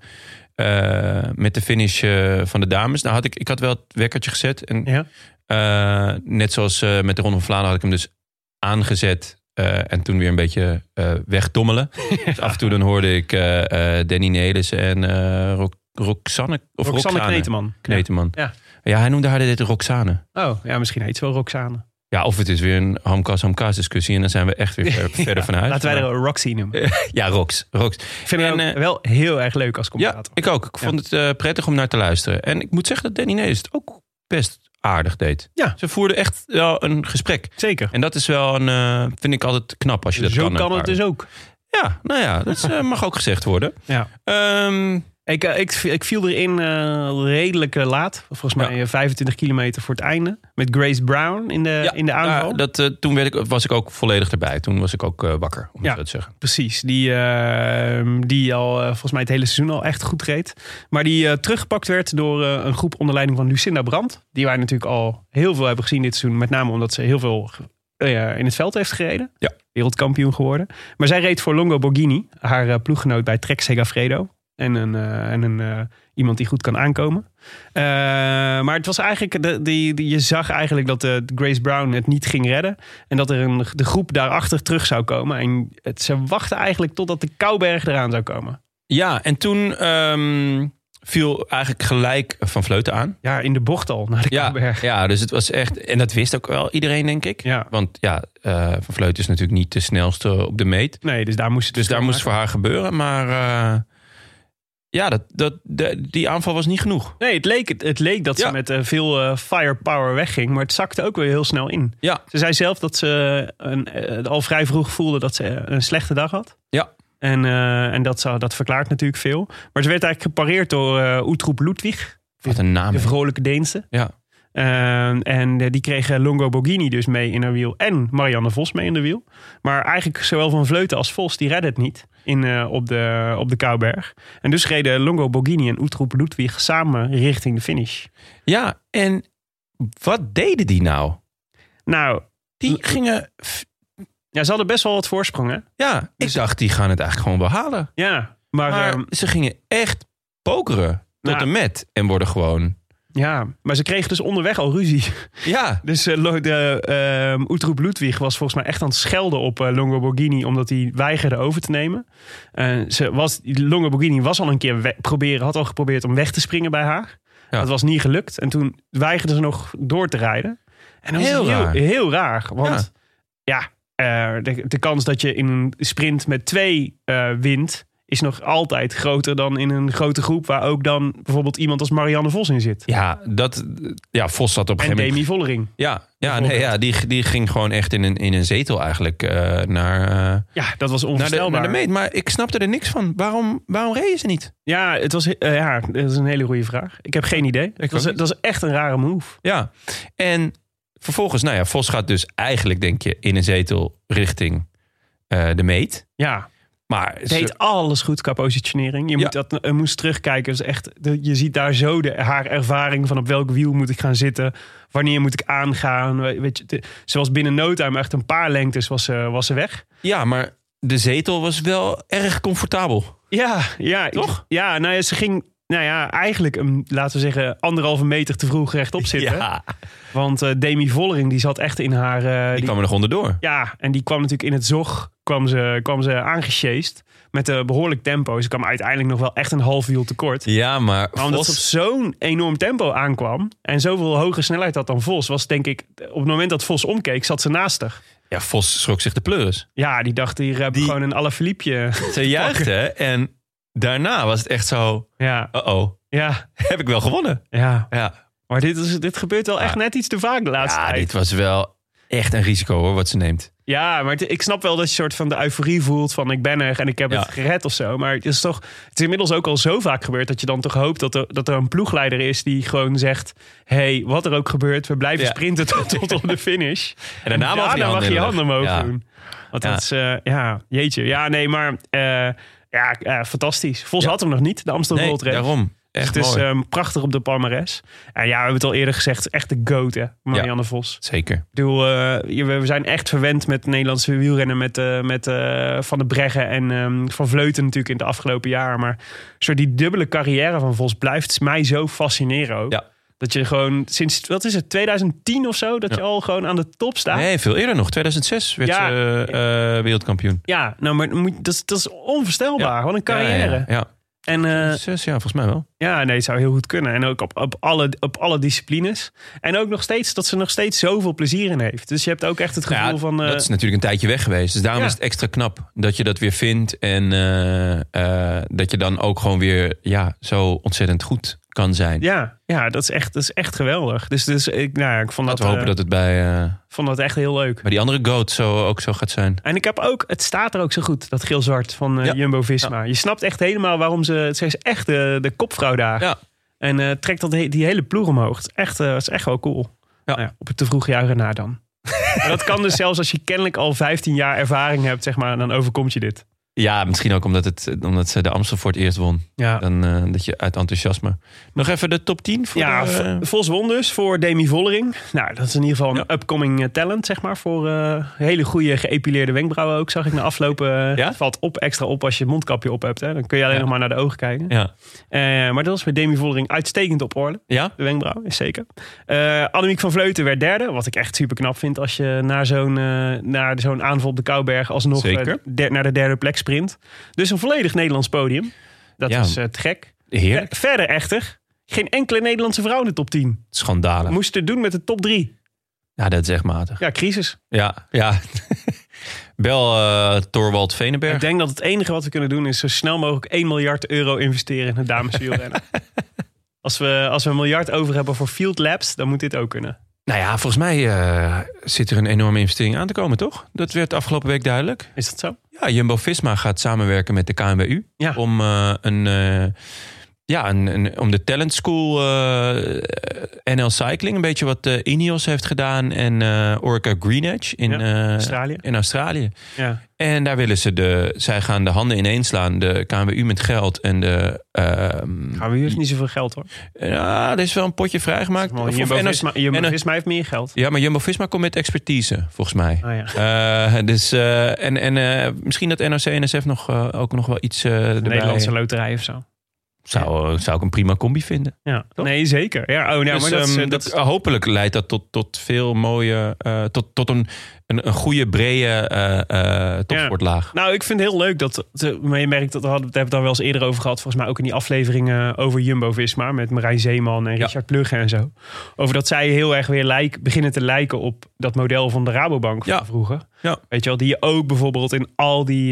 de finish van de dames. Nou, ik had wel het wekkertje gezet. En, net zoals met de Ronde van Vlaanderen had ik hem dus aangezet. En toen weer een beetje wegdommelen. Dus af en toe dan hoorde ik Danny Nelis en Roxanne Kneteman. Ja, hij noemde haar dit Roxane. Oh, ja, misschien heet ze wel Roxane. Ja, of het is weer een hamkas discussie. En dan zijn we echt weer verder vanuit. Laten wij er Roxy noemen. Ja, Rox. Ik vind hem wel heel erg leuk als commentator. Ja, ik ook. Ik vond het prettig om naar te luisteren. En ik moet zeggen dat Danny Nelis het ook best aardig deed. Ja. Ze voerden echt wel een gesprek. Zeker. En dat is wel vind ik altijd knap als je dat kan. Zo kan het dus ook. Ja, nou ja, dat mag ook gezegd worden. Ja. Ik viel erin redelijk laat. Volgens mij 25 kilometer voor het einde. Met Grace Brown in de aanval. Toen was ik ook volledig erbij. Toen was ik ook wakker, om het zo te zeggen. Precies. Die al volgens mij het hele seizoen al echt goed reed. Maar die teruggepakt werd door een groep onder leiding van Lucinda Brandt. Die wij natuurlijk al heel veel hebben gezien dit seizoen. Met name omdat ze heel veel in het veld heeft gereden. Ja. Wereldkampioen geworden. Maar zij reed voor Longo Borghini. Haar ploeggenoot bij Trek Segafredo. En iemand die goed kan aankomen. Maar het was eigenlijk... je zag eigenlijk dat Grace Brown het niet ging redden. En dat er de groep daarachter terug zou komen. En ze wachten eigenlijk totdat de Kouberg eraan zou komen. Ja, en toen viel eigenlijk gelijk Van Vleuten aan. Ja, in de bocht al naar de Kouberg. Ja, dus het was echt... En dat wist ook wel iedereen, denk ik. Ja. Want Van Vleuten is natuurlijk niet de snelste op de meet. Nee, dus daar moest het voor haar gebeuren. Maar... die aanval was niet genoeg. Nee, het leek dat ze met veel firepower wegging. Maar het zakte ook weer heel snel in. Ja. Ze zei zelf dat ze al vrij vroeg voelde dat ze een slechte dag had. Ja. En dat verklaart natuurlijk veel. Maar ze werd eigenlijk gepareerd door Uttrup Ludwig. Wat een naam. De vrolijke Deense. Ja. En die kregen Longo Borghini dus mee in haar wiel. En Marianne Vos mee in de wiel. Maar eigenlijk zowel Van Vleuten als Vos, die redden het niet op de Kouberg. En dus reden Longo Borghini en Uttrup Ludwig samen richting de finish. Ja, en wat deden die nou? Nou, die gingen... Ja, ze hadden best wel wat voorsprong, hè? Ja, ik dacht, die gaan het eigenlijk gewoon behalen. Ja, maar ze gingen echt pokeren tot en met. En worden gewoon... Ja, maar ze kregen dus onderweg al ruzie. Ja. Dus Uttrup Ludwig was volgens mij echt aan het schelden op Longo Borghini, omdat hij weigerde over te nemen. Longo Borghini was al een keer had al geprobeerd om weg te springen bij haar. Ja. Dat was niet gelukt. En toen weigerden ze nog door te rijden. En dat was heel raar. Want de kans dat je in een sprint met 2 wint, is nog altijd groter dan in een grote groep waar ook dan bijvoorbeeld iemand als Marianne Vos in zit. Ja, Vos zat op een gegeven moment... En Demi Vollering. Die ging gewoon echt in een zetel eigenlijk naar... dat was onvoorstelbaar. Naar de meet, maar ik snapte er niks van. Waarom reden ze niet? Ja, dat is een hele goede vraag. Ik heb geen idee. Dat is echt een rare move. Ja, en vervolgens, Vos gaat dus eigenlijk, denk je, in een zetel richting de meet. Ja. Maar het deed alles goed qua positionering. Je moest terugkijken. Dus echt, je ziet daar zo haar ervaring van op welk wiel moet ik gaan zitten. Wanneer moet ik aangaan. Weet je, ze was binnen no time echt een paar lengtes was ze weg. Ja, maar de zetel was wel erg comfortabel. Ja. Toch? Ze ging... eigenlijk laten we zeggen 1,5 meter te vroeg rechtop zitten. Ja. Want Demi Vollering die zat echt in haar... die kwam er nog onderdoor. Ja, en die kwam natuurlijk in het zog. Kwam ze aangesjeest met een behoorlijk tempo. Ze kwam uiteindelijk nog wel echt een half wiel tekort. Ja, maar omdat ze op zo'n enorm tempo aankwam en zoveel hogere snelheid had dan Vos, was denk ik, op het moment dat Vos omkeek, zat ze naast haar. Ja, Vos schrok zich de pleuris. Ja, die dacht, hier heb ik gewoon een Alaphilippe. Ze juichte en daarna was het echt zo... Ja. Ja. heb ik wel gewonnen. Ja. Ja, Maar dit gebeurt wel echt net iets te vaak de laatste tijd. dit was wel echt een risico hoor, wat ze neemt. Ja, maar ik snap wel dat je soort van de euforie voelt van ik ben er en ik heb het gered of zo. Maar het is inmiddels ook al zo vaak gebeurd dat je dan toch hoopt dat er een ploegleider is die gewoon zegt, hey, wat er ook gebeurt, we blijven sprinten tot op de finish. En daarna mag je handen omhoog doen. Want dat is, jeetje. Ja, nee, maar fantastisch. Vos had hem nog niet, de Amstel Gold Race. Daarom. Echt dus het is mooi. prachtig op de palmares. En ja, we hebben het al eerder gezegd, echt de GOAT, hè, Marianne Vos. Zeker. Ik bedoel, we zijn echt verwend met Nederlandse wielrennen met Van der Breggen en Van Vleuten natuurlijk in de afgelopen jaren. Maar die dubbele carrière van Vos blijft mij zo fascineren ook. Ja. Dat je gewoon sinds, 2010 of zo, dat je al gewoon aan de top staat. Nee, veel eerder nog. 2006 werd ze wereldkampioen. Ja, nou, maar dat is onvoorstelbaar. Ja. Wat een carrière. Ja. En, 6 jaar, volgens mij wel. Ja, nee, het zou heel goed kunnen. En ook op alle disciplines. En ook nog steeds dat ze nog steeds zoveel plezier in heeft. Dus je hebt ook echt het gevoel van... dat is natuurlijk een tijdje weg geweest. Dus daarom is het extra knap dat je dat weer vindt. En dat je dan ook gewoon weer zo ontzettend goed kan zijn. Ja, dat is echt geweldig. Dus ik vond dat... Laten we hopen dat het bij... vond dat echt heel leuk. Maar die andere GOAT ook zo gaat zijn. En ik heb ook... Het staat er ook zo goed, dat geel-zwart van Jumbo-Visma. Ja. Je snapt echt helemaal waarom ze is echt de kopvrouw daar. Ja. En trekt die hele ploeg omhoog. Het is echt wel cool. Ja. Nou ja, op het te vroeg juichen na dan. Maar dat kan dus zelfs als je kennelijk al 15 jaar ervaring hebt, zeg maar, dan overkomt je dit. Ja, misschien ook omdat ze de Amstel voor het eerst won. Ja. Dan dat je uit enthousiasme. Nog even de top 10. Vos won dus voor Demi Vollering. Nou, dat is in ieder geval een upcoming talent, zeg maar. Voor hele goede geëpileerde wenkbrauwen ook, zag ik na aflopen. Valt extra op als je het mondkapje op hebt. Hè. Dan kun je alleen nog maar naar de ogen kijken. Ja. Maar dat was met Demi Vollering uitstekend op orde. Ja? De wenkbrauw, is zeker. Annemiek van Vleuten werd derde. Wat ik echt super knap vind als je naar zo'n aanval op de Kouberg alsnog naar de derde plek sprint. Dus een volledig Nederlands podium. Dat is te gek. Heerlijk. Verder echter, geen enkele Nederlandse vrouw in de top 10. Schandalig. Moest het doen met de top 3. Ja, dat is echt matig. Ja, crisis. Ja. Bel Thorwald Venenberg. Ik denk dat het enige wat we kunnen doen is zo snel mogelijk 1 miljard euro investeren in het dameswielrennen. Als we $1 miljard over hebben voor Field Labs, dan moet dit ook kunnen. Nou ja, volgens mij zit er een enorme investering aan te komen, toch? Dat werd afgelopen week duidelijk. Is dat zo? Ja, Jumbo-Visma gaat samenwerken met de KNWU om om de talent school NL Cycling, een beetje wat Ineos heeft gedaan en Orica Green Edge in Australië. Ja. En daar willen zij gaan de handen ineenslaan, de KNWU met geld en de... KNWU heeft niet zoveel geld hoor. Ja, er is wel een potje vrijgemaakt. Jumbo-Visma heeft meer geld. Ja, maar Jumbo-Visma komt met expertise, volgens mij. Oh, ja. Misschien dat NOC en NSF ook nog wel iets erbij... Nederlandse loterij of zo. Zou ik een prima combi vinden. Ja, toch? Nee, zeker. Ja, maar hopelijk leidt dat tot veel mooie... tot een goede, brede topsportlaag. Ja. Nou, ik vind het heel leuk maar je merkt dat we hebben het daar wel eens eerder over gehad. Volgens mij ook in die afleveringen over Jumbo-Visma met Marijn Zeeman en Richard Plugge en zo. Over dat zij heel erg weer beginnen te lijken op dat model van de Rabobank van vroeger. Ja. Weet je wel, die je ook bijvoorbeeld in al die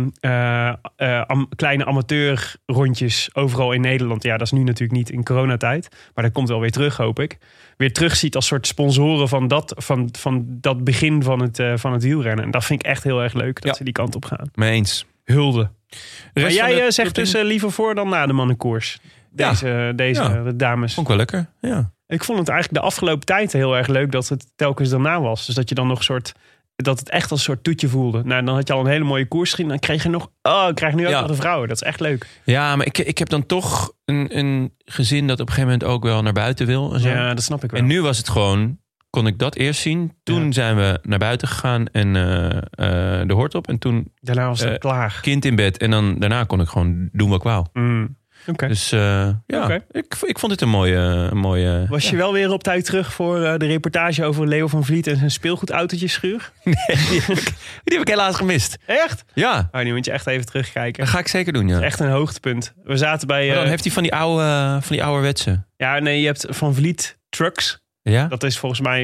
kleine amateurrondjes overal in Nederland. Ja, dat is nu natuurlijk niet in coronatijd. Maar dat komt wel weer terug, hoop ik. Weer terugziet als soort sponsoren van dat begin van het wielrennen. En dat vind ik echt heel erg leuk dat ze die kant op gaan. Mee eens. Hulde. Maar jij zegt dus liever voor dan na de mannenkoers. De dames. Vond ik wel lekker, ja. Ik vond het eigenlijk de afgelopen tijd heel erg leuk dat het telkens daarna was. Dus dat je dan nog dat het echt als een soort toetje voelde. Nou, dan had je al een hele mooie koers gezien. Dan kreeg je nog... ik krijg nu ook nog de vrouwen. Dat is echt leuk. Ja, maar ik heb dan toch een gezin dat op een gegeven moment ook wel naar buiten wil. En zo. Ja, dat snap ik wel. En nu was het gewoon... Kon ik dat eerst zien. Toen zijn we naar buiten gegaan en de hort op. En toen... Daarna was het klaar. Kind in bed. En dan daarna kon ik gewoon doen wat ik wou. Okay. Dus ik vond dit een mooie... Was je wel weer op tijd terug voor de reportage over Leo van Vliet en zijn speelgoedautootjeschuur? Nee, die heb ik helaas gemist. Echt? Ja. Nu moet je echt even terugkijken. Dat ga ik zeker doen, ja. Dat is echt een hoogtepunt. We zaten bij... Maar dan heeft hij van die ouderwetse. Ja, nee, je hebt Van Vliet Trucks. Ja? Dat is volgens mij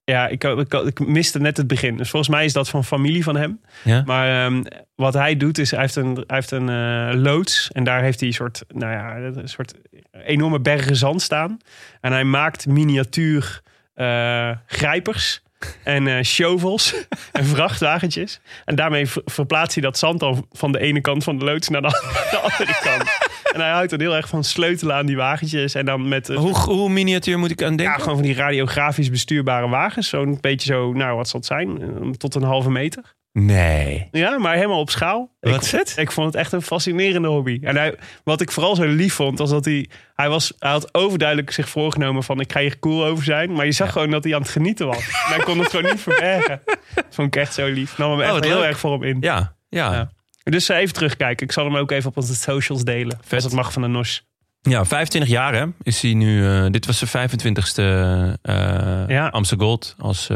Ja, ik miste net het begin. Dus volgens mij is dat van familie van hem. Ja? Maar wat hij doet is, hij heeft een loods. En daar heeft hij een soort enorme bergen zand staan. En hij maakt miniatuur grijpers en shovels en vrachtwagentjes. En daarmee verplaatst hij dat zand dan van de ene kant van de loods naar de andere kant. En hij houdt dan heel erg van sleutelen aan die wagentjes. En dan met Hoe miniatuur moet ik aan denken? ja, gewoon van die radiografisch bestuurbare wagens. Zo'n beetje zo, nou wat zal het zijn? Tot een halve meter. Nee. Ja, maar helemaal op schaal. Wat vet. Ik vond het echt een fascinerende hobby. En wat ik vooral zo lief vond, was dat hij had overduidelijk zich voorgenomen van ik ga hier cool over zijn. Maar je zag gewoon dat hij aan het genieten was. En hij kon het gewoon niet verbergen. Dat vond ik echt zo lief. Nam hem echt heel erg voor hem in. Ja. Dus even terugkijken. Ik zal hem ook even op onze socials delen. Vet. Als het mag van de NOS. Ja, 25 jaar hè, is hij nu. Dit was zijn 25ste Amstel Gold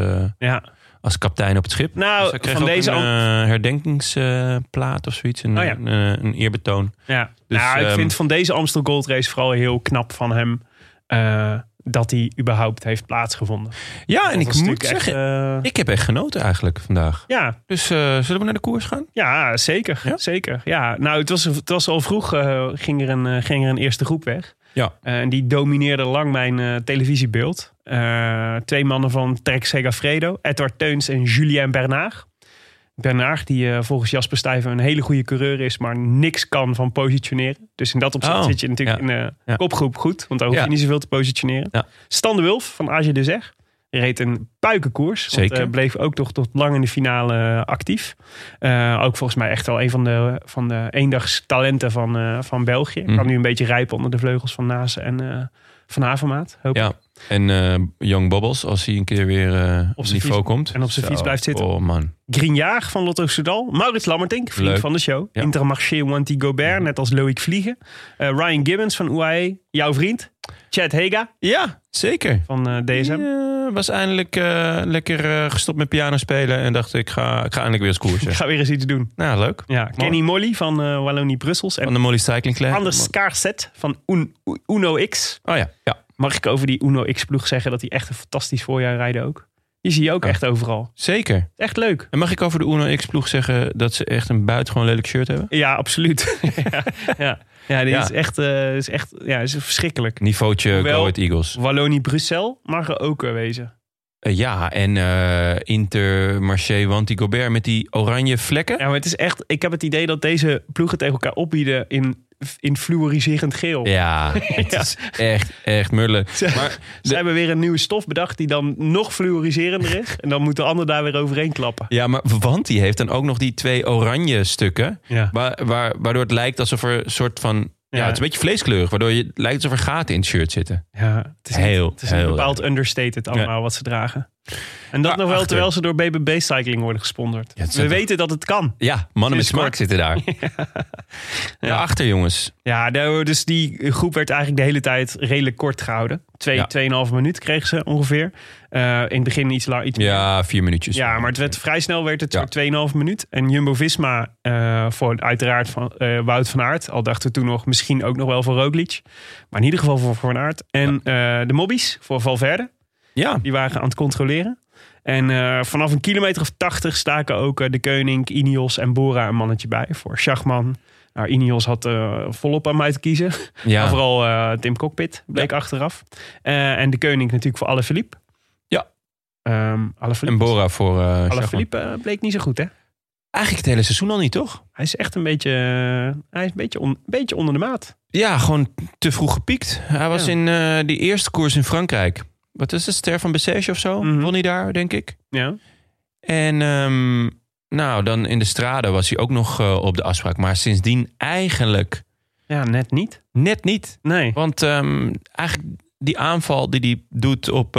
als kapitein op het schip. Nou, dus hij kreeg van ook deze een herdenkingsplaat of zoiets. Een eerbetoon. Ja. Dus, ik vind van deze Amstel Gold Race vooral heel knap van hem. Dat hij überhaupt heeft plaatsgevonden. Ja, en ik moet zeggen, ik heb echt genoten eigenlijk vandaag. Ja. Dus zullen we naar de koers gaan? Ja, zeker. Ja? Zeker. Ja, nou, het was al vroeg ging er een eerste groep weg. Ja. En die domineerde lang mijn televisiebeeld. 2 mannen van Trek Segafredo. Edward Teuns en Julien Bernard. Bernard, die volgens Jasper Stuyven een hele goede coureur is, maar niks kan van positioneren. Dus in dat opzicht zit je natuurlijk in de kopgroep goed, want daar hoef je niet zoveel te positioneren. Ja. Stan de Wulf van AG Desert reed een puikenkoers. Zeker. Bleef ook toch tot lang in de finale actief. Ook volgens mij echt wel een van de eendagstalenten van België. Kan nu een beetje rijpen onder de vleugels van Nase en Van Avermaat. Hoop ik. En Young Bobbles, als hij een keer weer op niveau komt. En op zijn fiets blijft zitten. Oh man. Grignard van Lotto Soudal. Maurits Lammertink, vriend van de show. Ja. Intermarché Wanty Gobert, net als Loïc Vliegen. Ryan Gibbons van UAE. Jouw vriend. Chad Hega. Ja, zeker. Van DSM. Was eindelijk lekker gestopt met piano spelen. En dacht ik ga eindelijk weer eens koersen. Ik ga weer eens iets doen. Nou, leuk. Ja, Kenny Molly van Wallonie Brussels. En van de Molly Cycling Club. Anders Kaarset van Uno X. Oh ja. Mag ik over die Uno X-ploeg zeggen dat die echt een fantastisch voorjaar rijden ook? Die zie je ook echt overal. Zeker. Echt leuk. En mag ik over de Uno X-ploeg zeggen dat ze echt een buitengewoon lelijk shirt hebben? Ja, absoluut. Is verschrikkelijk. Niveautje Go Ahead Eagles. Wallonie Brussel mag er ook wezen. En Intermarché Wanty Gobert met die oranje vlekken. Ja, maar het is echt. Ik heb het idee dat deze ploegen tegen elkaar opbieden in fluoriserend geel. Ja, het is echt murlen. Maar ze hebben weer een nieuwe stof bedacht die dan nog fluoriserender is. En dan moet de ander daar weer overheen klappen. Ja, maar Wanty heeft dan ook nog die 2 oranje stukken. Ja. Waardoor het lijkt alsof er een soort van... Ja, het is een beetje vleeskleurig, waardoor het lijkt alsof er gaten in het shirt zitten. Ja, het is een bepaald understated allemaal wat ze dragen. En dat nog wel terwijl ze door BBB Cycling worden gesponsord. Ja, we weten dat het kan. Ja, mannen met smaak zitten daar. Daarachter, jongens. Ja, dus die groep werd eigenlijk de hele tijd redelijk kort gehouden. 2,5 minuut kregen ze ongeveer. In het begin iets meer. Ja, 4 minuutjes. Ja, maar het werd vrij snel werd het 2,5 minuut. En Jumbo-Visma voor uiteraard van Wout van Aert. Al dachten we toen nog misschien ook nog wel voor Roglic. Maar in ieder geval voor Van Aert. En de Mobbies voor Valverde. Ja. Die waren aan het controleren. En vanaf een kilometer of 80 staken ook de Koning, Ineos en Bora een mannetje bij. Voor Schachman. Nou, Ineos had volop aan mij te kiezen. Ja. Maar vooral Tim Cockpit bleek achteraf. En de Koning natuurlijk voor Alaphilippe. Ja. Alaphilippe. En Bora voor Alaphilippe bleek niet zo goed, hè? Eigenlijk het hele seizoen al niet, toch? Hij is echt een beetje onder de maat. Ja, gewoon te vroeg gepiekt. Hij was in die eerste koers in Frankrijk. Wat is het? Ster van Bessèges of zo? Won hij daar, denk ik. Ja. En dan in de Strade was hij ook nog op de afspraak. Maar sindsdien eigenlijk... Ja, net niet. Net niet. Nee. Want eigenlijk die aanval die hij doet op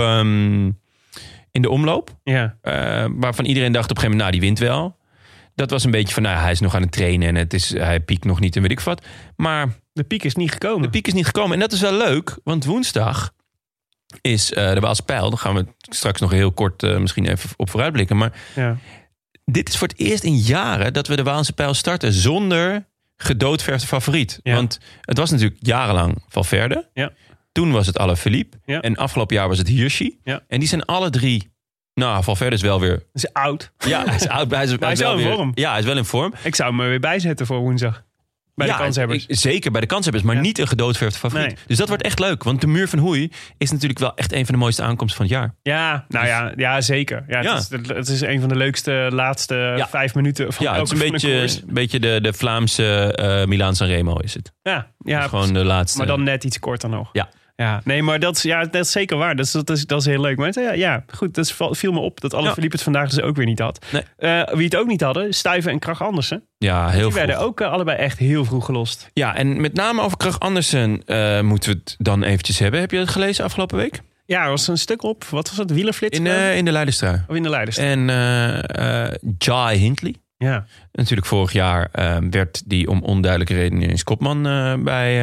in de omloop. Ja. Waarvan iedereen dacht op een gegeven moment, die wint wel. Dat was een beetje van, hij is nog aan het trainen en hij piekt nog niet en weet ik wat. Maar de piek is niet gekomen. En dat is wel leuk, want woensdag is de Waalse Pijl. Daar gaan we straks nog heel kort misschien even op vooruitblikken. Maar dit is voor het eerst in jaren dat we de Waalse Pijl starten zonder gedoodverfde favoriet. Ja. Want het was natuurlijk jarenlang Valverde. Ja. Toen was het Alaphilippe. Ja. En afgelopen jaar was het Hirschi. Ja. En die zijn alle 3 Nou, Valverde is wel weer... is oud. Ja, hij is oud. Hij is wel wel in weer, vorm. Ja, hij is wel in vorm. Ik zou hem er weer bijzetten voor woensdag. Bij de kanshebbers. Zeker bij de kanshebbers, maar niet een gedoodverfde favoriet. Nee. Dus dat wordt echt leuk. Want de Muur van Hoei is natuurlijk wel echt een van de mooiste aankomsten van het jaar. Ja, nou ja, zeker. Ja, het is een van de leukste laatste 5 minuten van het is een beetje de Vlaamse Milaan Sanremo is het. Ja, dat is gewoon de laatste. Maar dan net iets korter nog. Ja. Nee, maar dat is zeker waar. Dat is heel leuk. Maar goed, dat viel me op dat Alaphilippe het vandaag dus ook weer niet had. Nee. Wie het ook niet hadden, Stuyven en Krach Andersen. Ja, heel Die werden ook allebei echt heel vroeg gelost. Ja, en met name over Krach Andersen moeten we het dan eventjes hebben. Heb je het gelezen afgelopen week? Ja, er was een stuk op. Wat was het? Wielerflits? In de Leidenstrui. Of in de Leidenstrui. En Jai Hindley. Ja. Natuurlijk vorig jaar werd die om onduidelijke redenen eens kopman bij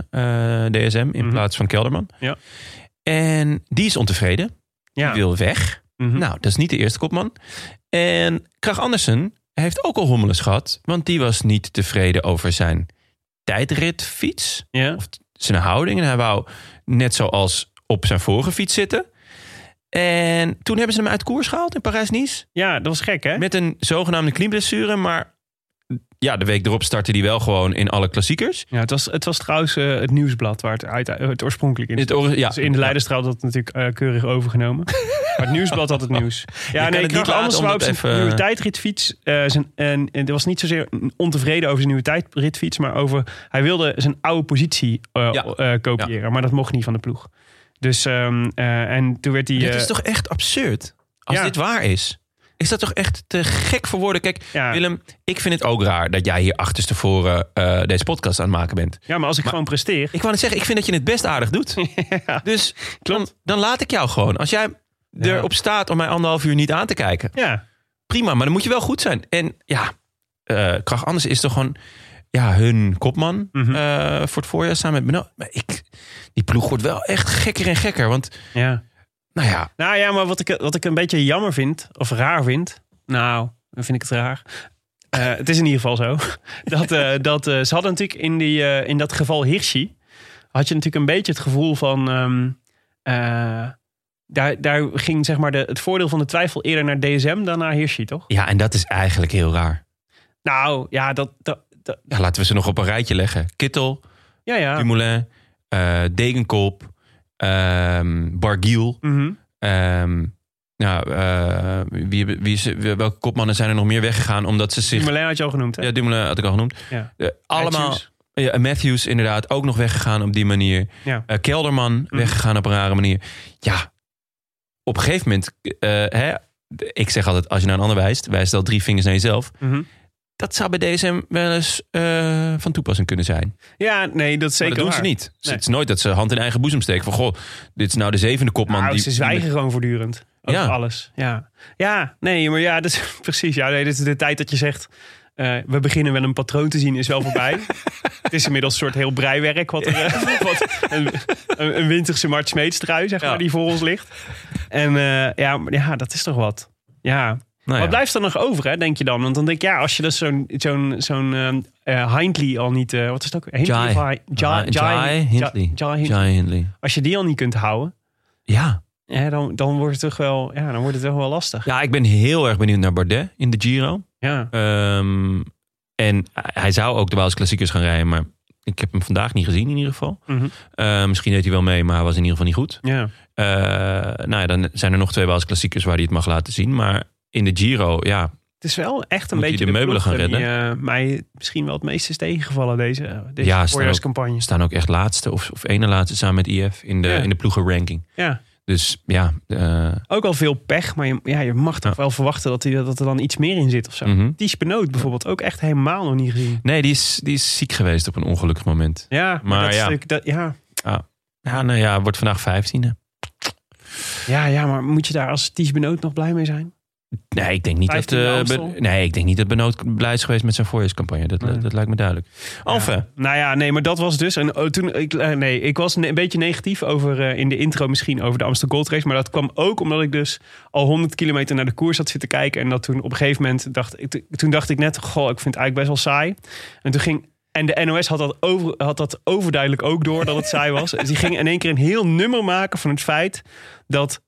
DSM in plaats van Kelderman. Ja. En die is ontevreden. Ja. Die wil weg. Mm-hmm. Nou, dat is niet de eerste kopman. En Krach Andersen heeft ook al hommeles gehad. Want die was niet tevreden over zijn tijdritfiets. Ja. Of zijn houding. En hij wou net zoals op zijn vorige fiets zitten. En toen hebben ze hem uit koers gehaald in Parijs-Nice. Ja, dat was gek, hè? Met een zogenaamde knieblessure. Maar ja, de week erop startte hij wel gewoon in alle klassiekers. Ja, het was trouwens het Nieuwsblad waar het oorspronkelijk in stond. Dus in de Leidenstraal had dat natuurlijk keurig overgenomen. Maar het Nieuwsblad had het nieuws. Ja, nee, Krach Andersen wou op zijn nieuwe tijdritfiets. En er was niet zozeer ontevreden over zijn nieuwe tijdritfiets. Maar over, hij wilde zijn oude positie kopiëren. Ja. Maar dat mocht niet van de ploeg. Dus, en toen werd hij... Dit is toch echt absurd? Als dit waar is. Is dat toch echt te gek voor woorden? Kijk, Willem, ik vind het ook raar dat jij hier achterstevoren deze podcast aan het maken bent. Ja, maar als ik gewoon presteer... Ik wou net zeggen, ik vind dat je het best aardig doet. Dus dan laat ik jou gewoon. Als jij erop staat om mij 1,5 uur niet aan te kijken. Ja. Prima, maar dan moet je wel goed zijn. En Krach Andersen is toch gewoon hun kopman voor het voorjaar samen met Benoot. Maar die ploeg wordt wel echt gekker en gekker. Want Nou ja, maar wat ik een beetje jammer vind, of raar vind. Nou, dan vind ik het raar. Het is in ieder geval zo. dat ze hadden natuurlijk in dat geval Hirschi, had je natuurlijk een beetje het gevoel van... Daar ging zeg maar het voordeel van de twijfel eerder naar DSM dan naar Hirschi, toch? Ja, en dat is eigenlijk heel raar. Nou, ja, laten we ze nog op een rijtje leggen. Kittel, Dumoulin, Degenkolb, Barguil. Mm-hmm. Welke kopmannen zijn er nog meer weggegaan omdat ze zich... Dumoulin had je al genoemd, hè? Ja, Dumoulin had ik al genoemd. Ja. Allemaal... Matthews inderdaad ook nog weggegaan op die manier. Ja. Kelderman weggegaan op een rare manier. Ja, op een gegeven moment... ik zeg altijd, als je naar een ander wijst al 3 vingers naar jezelf. Mm-hmm. Dat zou bij DSM wel eens van toepassing kunnen zijn. Ja, nee, dat is zeker maar dat doen ze niet. Nee. Het is nooit dat ze hand in eigen boezem steken. Van goh, dit is nou de 7e kopman. Nou, ze zwijgen gewoon voortdurend over alles. Ja, nee, maar ja, dat is precies. Ja, nee, dit is de tijd dat je zegt... we beginnen wel een patroon te zien, is wel voorbij. Het is inmiddels een soort heel breiwerk. Een winterse Mart Smeets-trui, zeg maar, die voor ons ligt. En dat is toch wat. Ja. Wat blijft er nog over, hè, denk je dan? Want dan denk ik, als je dus zo'n Hindley al niet... wat is het ook? Jai Hindley. Als je die al niet kunt houden... Ja. Dan wordt het toch wel, dan wordt het toch wel lastig. Ja, ik ben heel erg benieuwd naar Bardet in de Giro. Ja. En hij zou ook de Waalse klassiekers gaan rijden, maar ik heb hem vandaag niet gezien in ieder geval. Mm-hmm. Misschien deed hij wel mee, maar hij was in ieder geval niet goed. Ja. Dan zijn er nog 2 Waalse klassiekers waar hij het mag laten zien. Maar in de Giro, het is wel echt een beetje de meubelen gaan redden. Die mij misschien wel het meest is tegengevallen deze voorjaarscampagne. Staan ook echt laatste of ene laatste samen met IF in de ploegenranking. Ja. Dus ook al veel pech, maar je mag toch wel verwachten dat er dan iets meer in zit of zo. Mm-hmm. Die Benoot bijvoorbeeld ook echt helemaal nog niet gezien. Nee, die is ziek geweest op een ongelukkig moment. Ja, maar wordt vandaag 15e. Ja, maar moet je daar als Ties Benoot nog blij mee zijn? Nee, ik denk niet dat Benoot blij is geweest met zijn voorjaarscampagne. Dat lijkt me duidelijk. Enfin. Maar dat was dus. En toen ik was een beetje negatief over in de intro misschien over de Amstel Gold Race. Maar dat kwam ook omdat ik dus al 100 kilometer naar de koers had zitten kijken. En dat toen op een gegeven moment dacht ik net, goh, ik vind het eigenlijk best wel saai. En toen ging... En de NOS had dat overduidelijk ook door dat het saai was. Dus die ging in één keer een heel nummer maken van het feit dat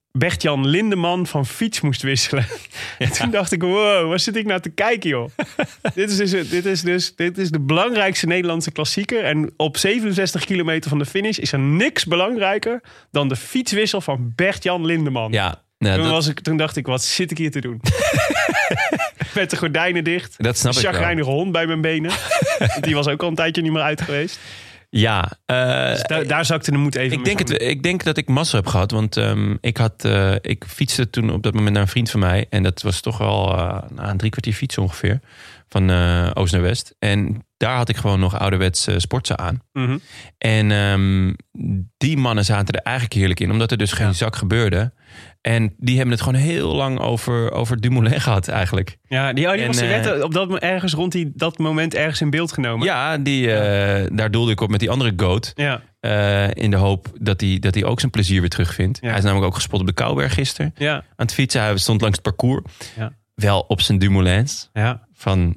Bert-Jan Lindeman van fiets moest wisselen. Ja. En toen dacht ik, wow, waar zit ik nou te kijken, joh? Dit is de belangrijkste Nederlandse klassieker. En op 67 kilometer van de finish is er niks belangrijker dan de fietswissel van Bert-Jan Lindeman. Ja. Toen dacht ik, wat zit ik hier te doen? Met de gordijnen dicht. Dat snap ik wel. Chagrijnige hond bij mijn benen. Die was ook al een tijdje niet meer uit geweest. Ja. Dus daar zakte de moed even Ik denk dat ik massa heb gehad. Want ik fietste toen op dat moment naar een vriend van mij. En dat was toch wel een 3 kwartier fietsen ongeveer. Van oost naar west. En daar had ik gewoon nog ouderwets sportsen aan. Mm-hmm. En die mannen zaten er eigenlijk heerlijk in. Omdat er dus geen zak gebeurde. En die hebben het gewoon heel lang over Dumoulin gehad eigenlijk. Ja, die werd op dat moment ergens in beeld genomen. Ja, daar doelde ik op met die andere goat. Ja. In de hoop dat hij ook zijn plezier weer terugvindt. Ja. Hij is namelijk ook gespot op de Kouwberg gisteren. Ja. Aan het fietsen. Hij stond langs het parcours. Ja. Wel op zijn Dumoulins. Ja. Van,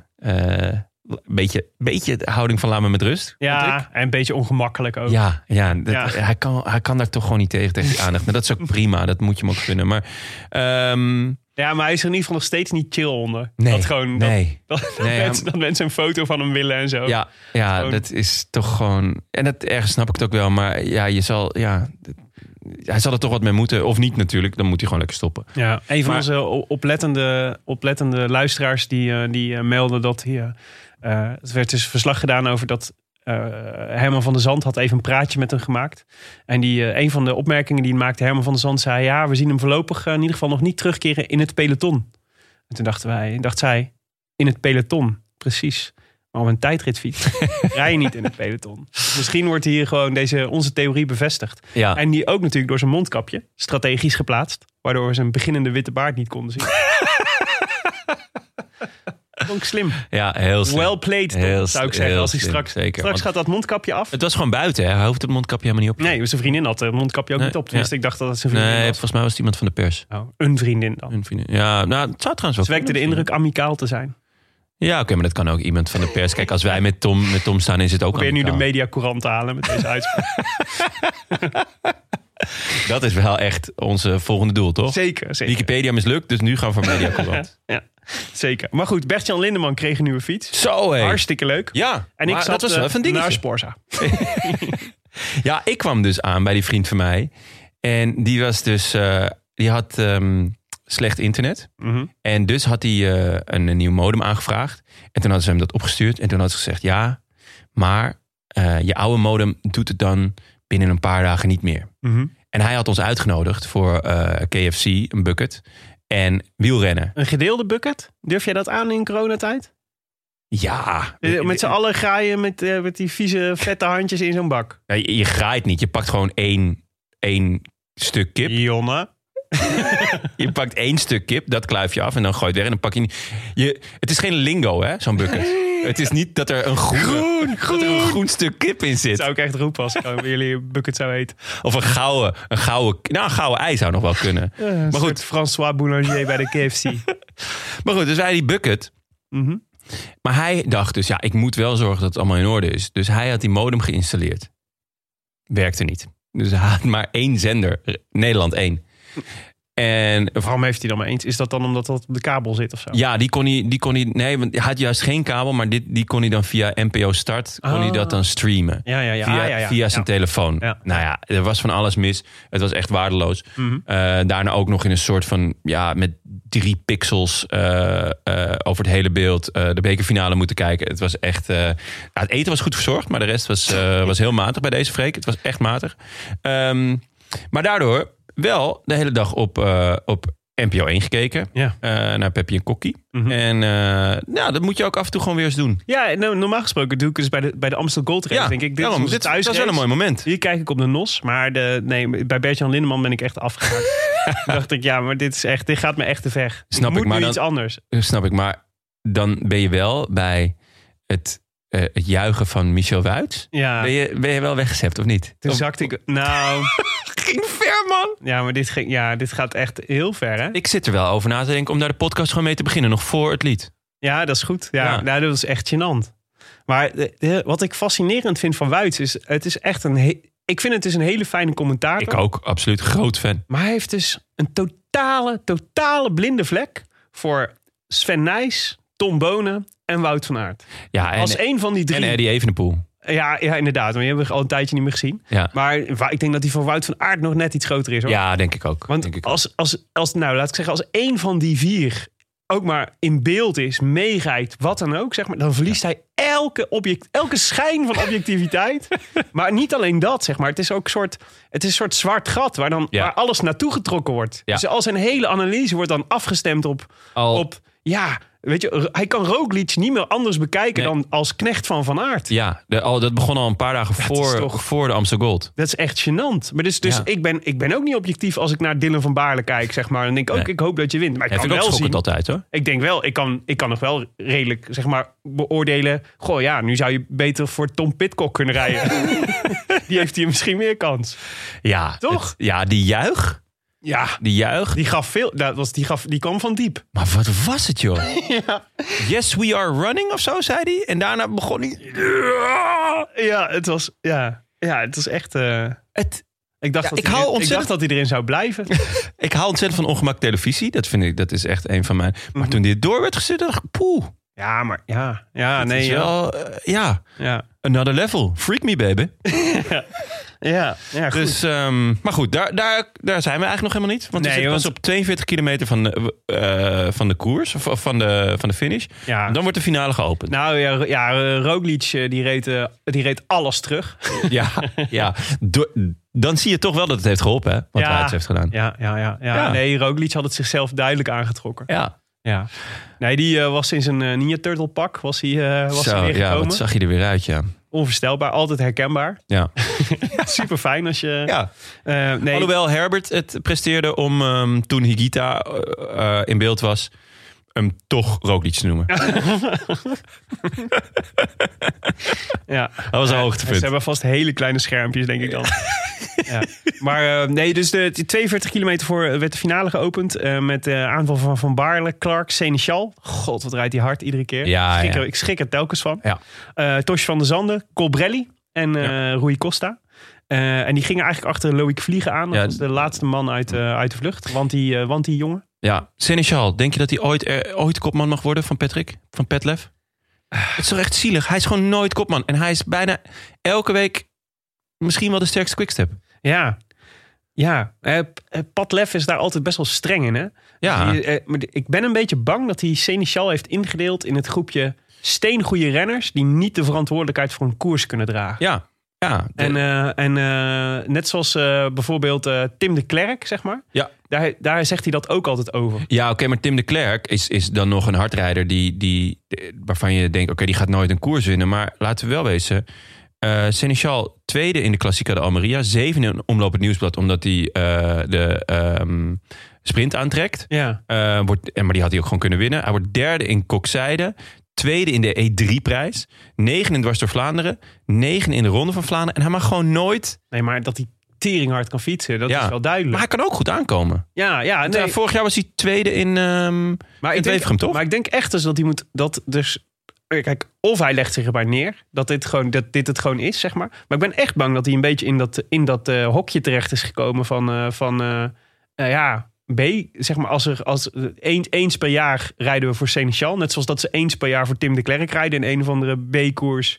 beetje de houding van laat me met rust. Ja, en een beetje ongemakkelijk ook. Ja. Hij kan daar toch gewoon niet tegen die aandacht. Maar dat is ook prima, dat moet je hem ook gunnen. Maar, maar hij is er in ieder geval nog steeds niet chill onder. Nee. Dat mensen een foto van hem willen en zo. Ja, dat is toch gewoon... En ergens snap ik het ook wel. Maar ja, hij zal er toch wat mee moeten. Of niet natuurlijk, dan moet hij gewoon lekker stoppen. Ja, een van onze oplettende luisteraars die meldde dat hier... het werd dus verslag gedaan over dat Herman van der Zand had even een praatje met hem gemaakt. En een van de opmerkingen die hij maakte, Herman van der Zand zei... ja, we zien hem voorlopig in ieder geval nog niet terugkeren in het peloton. En toen dacht zij, in het peloton, precies... Maar op een tijdritfiets rij je niet in het peloton. Dus misschien wordt hier gewoon onze theorie bevestigd. Ja. En die ook natuurlijk door zijn mondkapje strategisch geplaatst. Waardoor we zijn beginnende witte baard niet konden zien. Ook slim. Ja, heel slim. Well played, zou ik zeggen. Als hij straks gaat dat mondkapje af. Het was gewoon buiten, hè? Hij hoeft het mondkapje helemaal niet op. Nee, zijn vriendin had het mondkapje ook niet op. Dus ik dacht dat het zijn vriendin was. Volgens mij was het iemand van de pers. Oh, een vriendin dan. Een vriendin. Ja, nou, het zou trouwens wel. Ze wekte de indruk amicaal te zijn. Ja, oké, maar dat kan ook iemand van de pers. Kijk, als wij met Tom staan, is het ook probeer amicaal. Nu de mediacourant te halen met deze uitspraak. Dat is wel echt onze volgende doel, toch? Zeker. Wikipedia mislukt, dus nu gaan we voor mediacourant. Ja, zeker. Maar goed, Bert-Jan Lindeman kreeg een nieuwe fiets. Zo, hé. Hartstikke leuk. Ja, en ik zat dat was wel even een dingetje. naar Sporza. Ja, ik kwam dus aan bij die vriend van mij. En die was dus... die had... slecht internet. Mm-hmm. En dus had hij een nieuw modem aangevraagd. En toen hadden ze hem dat opgestuurd. En toen hadden ze gezegd, ja, maar je oude modem doet het dan binnen een paar dagen niet meer. Mm-hmm. En hij had ons uitgenodigd voor KFC, een bucket en wielrennen. Een gedeelde bucket? Durf jij dat aan in coronatijd? Ja. Met z'n allen graaien met die vieze vette handjes in zo'n bak. Ja, je graait niet. Je pakt gewoon één stuk kip. Jonne. Je pakt 1 stuk kip, dat kluif je af en dan gooi je het weg. En dan pak je niet. Het is geen lingo, hè, zo'n bucket. Het is niet dat er een groen stuk kip in zit. Dat zou ik echt roepen als ik bij jullie een bucket zou eten. Of een gouden ei zou nog wel kunnen. Ja, maar goed, François Boulanger bij de KFC. Maar goed, dus wij die bucket. Mm-hmm. Maar hij dacht dus, ja, ik moet wel zorgen dat het allemaal in orde is. Dus hij had die modem geïnstalleerd. Werkte niet. Dus hij had maar 1 zender. Nederland 1. En waarom heeft hij dan maar eens? Is dat dan omdat dat op de kabel zit of zo? Ja, die kon hij. Nee, want hij had juist geen kabel, maar die kon hij dan via NPO Start kon hij dat dan streamen. Via zijn telefoon. Ja. Nou ja, er was van alles mis. Het was echt waardeloos. Mm-hmm. Daarna ook nog in een soort van met 3 pixels over het hele beeld de bekerfinale moeten kijken. Het was echt. Het eten was goed verzorgd, maar de rest was heel matig bij deze Freek. Het was echt matig. Maar daardoor wel de hele dag op NPO 1 gekeken. Ja. Naar Peppy en Kokkie. Mm-hmm. En dat moet je ook af en toe gewoon weer eens doen. Ja, normaal gesproken doe ik dus bij de Amstel Gold Race, denk ik. Dit was wel een mooi moment. Hier kijk ik op de NOS. Maar bij Bert-Jan Lindeman ben ik echt afgehaakt. Dacht ik, ja, maar dit gaat me echt te ver. Snap ik, maar iets anders. Snap ik, maar dan ben je wel bij het juichen van Michel Wuits. Ja. Ben je wel weggezept of niet? Toen zakte ik... Nou... ging ver, man. Ja, maar dit gaat echt heel ver, hè? Ik zit er wel over na te denken om daar de podcast gewoon mee te beginnen. Nog voor het lied. Ja, dat is goed. Ja. Nou, dat is echt gênant. Maar wat ik fascinerend vind van Wuits is... Het is echt ik vind het dus een hele fijne commentator. Ik ook, absoluut. Groot fan. Maar hij heeft dus een totale blinde vlek voor Sven Nys, Tom Bonen en Wout van Aert. Ja, Als één van die 3... En Eddie Evenepoel. Ja, inderdaad. Maar die hebben we al een tijdje niet meer gezien. Ja. Maar ik denk dat die van Wout van Aert nog net iets groter is, hoor. Ja, denk ik ook. Want laat ik zeggen, als één van die 4 ook maar in beeld is, meerijdt, wat dan ook, zeg maar, dan verliest hij elke schijn van objectiviteit. Maar niet alleen dat, zeg maar. Het is ook een soort zwart gat waar alles naartoe getrokken wordt. Ja. Dus al zijn hele analyse wordt dan afgestemd op weet je, hij kan Roglic niet meer anders bekijken dan als knecht van Aert. Ja, dat begon al een paar dagen voor de Amstel Gold. Dat is echt gênant. Maar dus ik ben ook niet objectief als ik naar Dylan van Baarle kijk, zeg maar. Dan denk ik ook, ik hoop dat je wint. Maar ik kan wel zien altijd, hoor. Ik denk wel, ik kan nog wel redelijk, zeg maar, beoordelen. Goh, ja, nu zou je beter voor Tom Pidcock kunnen rijden. Die heeft hier misschien meer kans. Ja, toch? Die juich. Ja, die juich. Die gaf veel. Die kwam van diep. Maar wat was het, joh? Ja. Yes, we are running of zo, zei hij. En daarna begon hij. Ja, het was. Ja, het was echt. Ik dacht dat hij erin zou blijven. Ik hou ontzettend van ongemak televisie. Dat is echt een van mijn. Maar toen dit door werd gezet, dacht ik, poeh. Ja, maar ja, dat nee. Is wel, another level. Freak me, baby. Ja, goed. Dus, maar goed, daar zijn we eigenlijk nog helemaal niet. Want we zitten pas op 42 kilometer van de koers, of van de finish. Ja. En dan wordt de finale geopend. Nou ja, Roglic die reed alles terug. Ja. Dan zie je toch wel dat het heeft geholpen, hè? Wat Wout heeft gedaan. Ja. Nee, Roglic had het zichzelf duidelijk aangetrokken. Ja. Nee, die was in zijn Ninja Turtle pak was hij weer gekomen. Ja, wat zag je er weer uit, ja. Onvoorstelbaar, altijd herkenbaar. Ja. Super fijn als je... Ja. Alhoewel Herbert het presteerde om toen Higuita in beeld was, hem toch Roglic te noemen. Ja. Dat was een hoogtepunt. Ze hebben vast hele kleine schermpjes, denk ik dan. Ja. Maar dus de 42 kilometer voor werd de finale geopend. Met de aanval van Van Baarle, Clark, Seneschal. God, wat rijdt hij hard iedere keer. Ik schrik er telkens van. Ja. Tosh van der Zanden, Colbrelli en Rui Costa. En die gingen eigenlijk achter Loïc Vliegen aan. Dat was de laatste man uit de vlucht. Want die jongen. Ja, Seneschal, denk je dat hij ooit kopman mag worden van Patrick? Van Petlev? Het is toch echt zielig. Hij is gewoon nooit kopman. En hij is bijna elke week misschien wel de sterkste quickstep. Ja. Petlev is daar altijd best wel streng in, hè? Ja. Ik ben een beetje bang dat hij Seneschal heeft ingedeeld in het groepje steengoede renners die niet de verantwoordelijkheid voor een koers kunnen dragen. Ja. En net zoals bijvoorbeeld Tim de Klerk, zeg maar. Ja. Daar zegt hij dat ook altijd over. Ja, oké, maar Tim de Klerk is dan nog een hardrijder waarvan je denkt, oké, die gaat nooit een koers winnen. Maar laten we wel wezen, Seneschal tweede in de Klassica de Almeria, 7 in Omloop het Nieuwsblad, omdat hij de sprint aantrekt. Ja. Maar die had hij ook gewoon kunnen winnen. Hij wordt derde in Kokzijde. Tweede in de E3-prijs. 9 in Dwars door Vlaanderen. 9 in de Ronde van Vlaanderen. En hij mag gewoon nooit... Nee, maar dat hij teringhard kan fietsen, dat is wel duidelijk. Maar hij kan ook goed aankomen. Ja. Nee. Vorig jaar was hij tweede in Wevergem, toch? Maar ik denk echt dus dat hij moet... Kijk, of hij legt zich erbij neer. Dat dit het gewoon is, zeg maar. Maar ik ben echt bang dat hij een beetje in dat hokje terecht is gekomen van zeg maar, als eens per jaar rijden we voor Seneschal. Net zoals dat ze eens per jaar voor Tim de Klerk rijden in een of andere B-koers.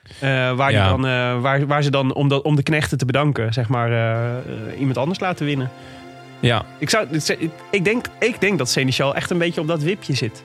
Waar ze dan, om de knechten te bedanken, zeg maar, iemand anders laten winnen. Ja. Ik denk dat Seneschal echt een beetje op dat wipje zit.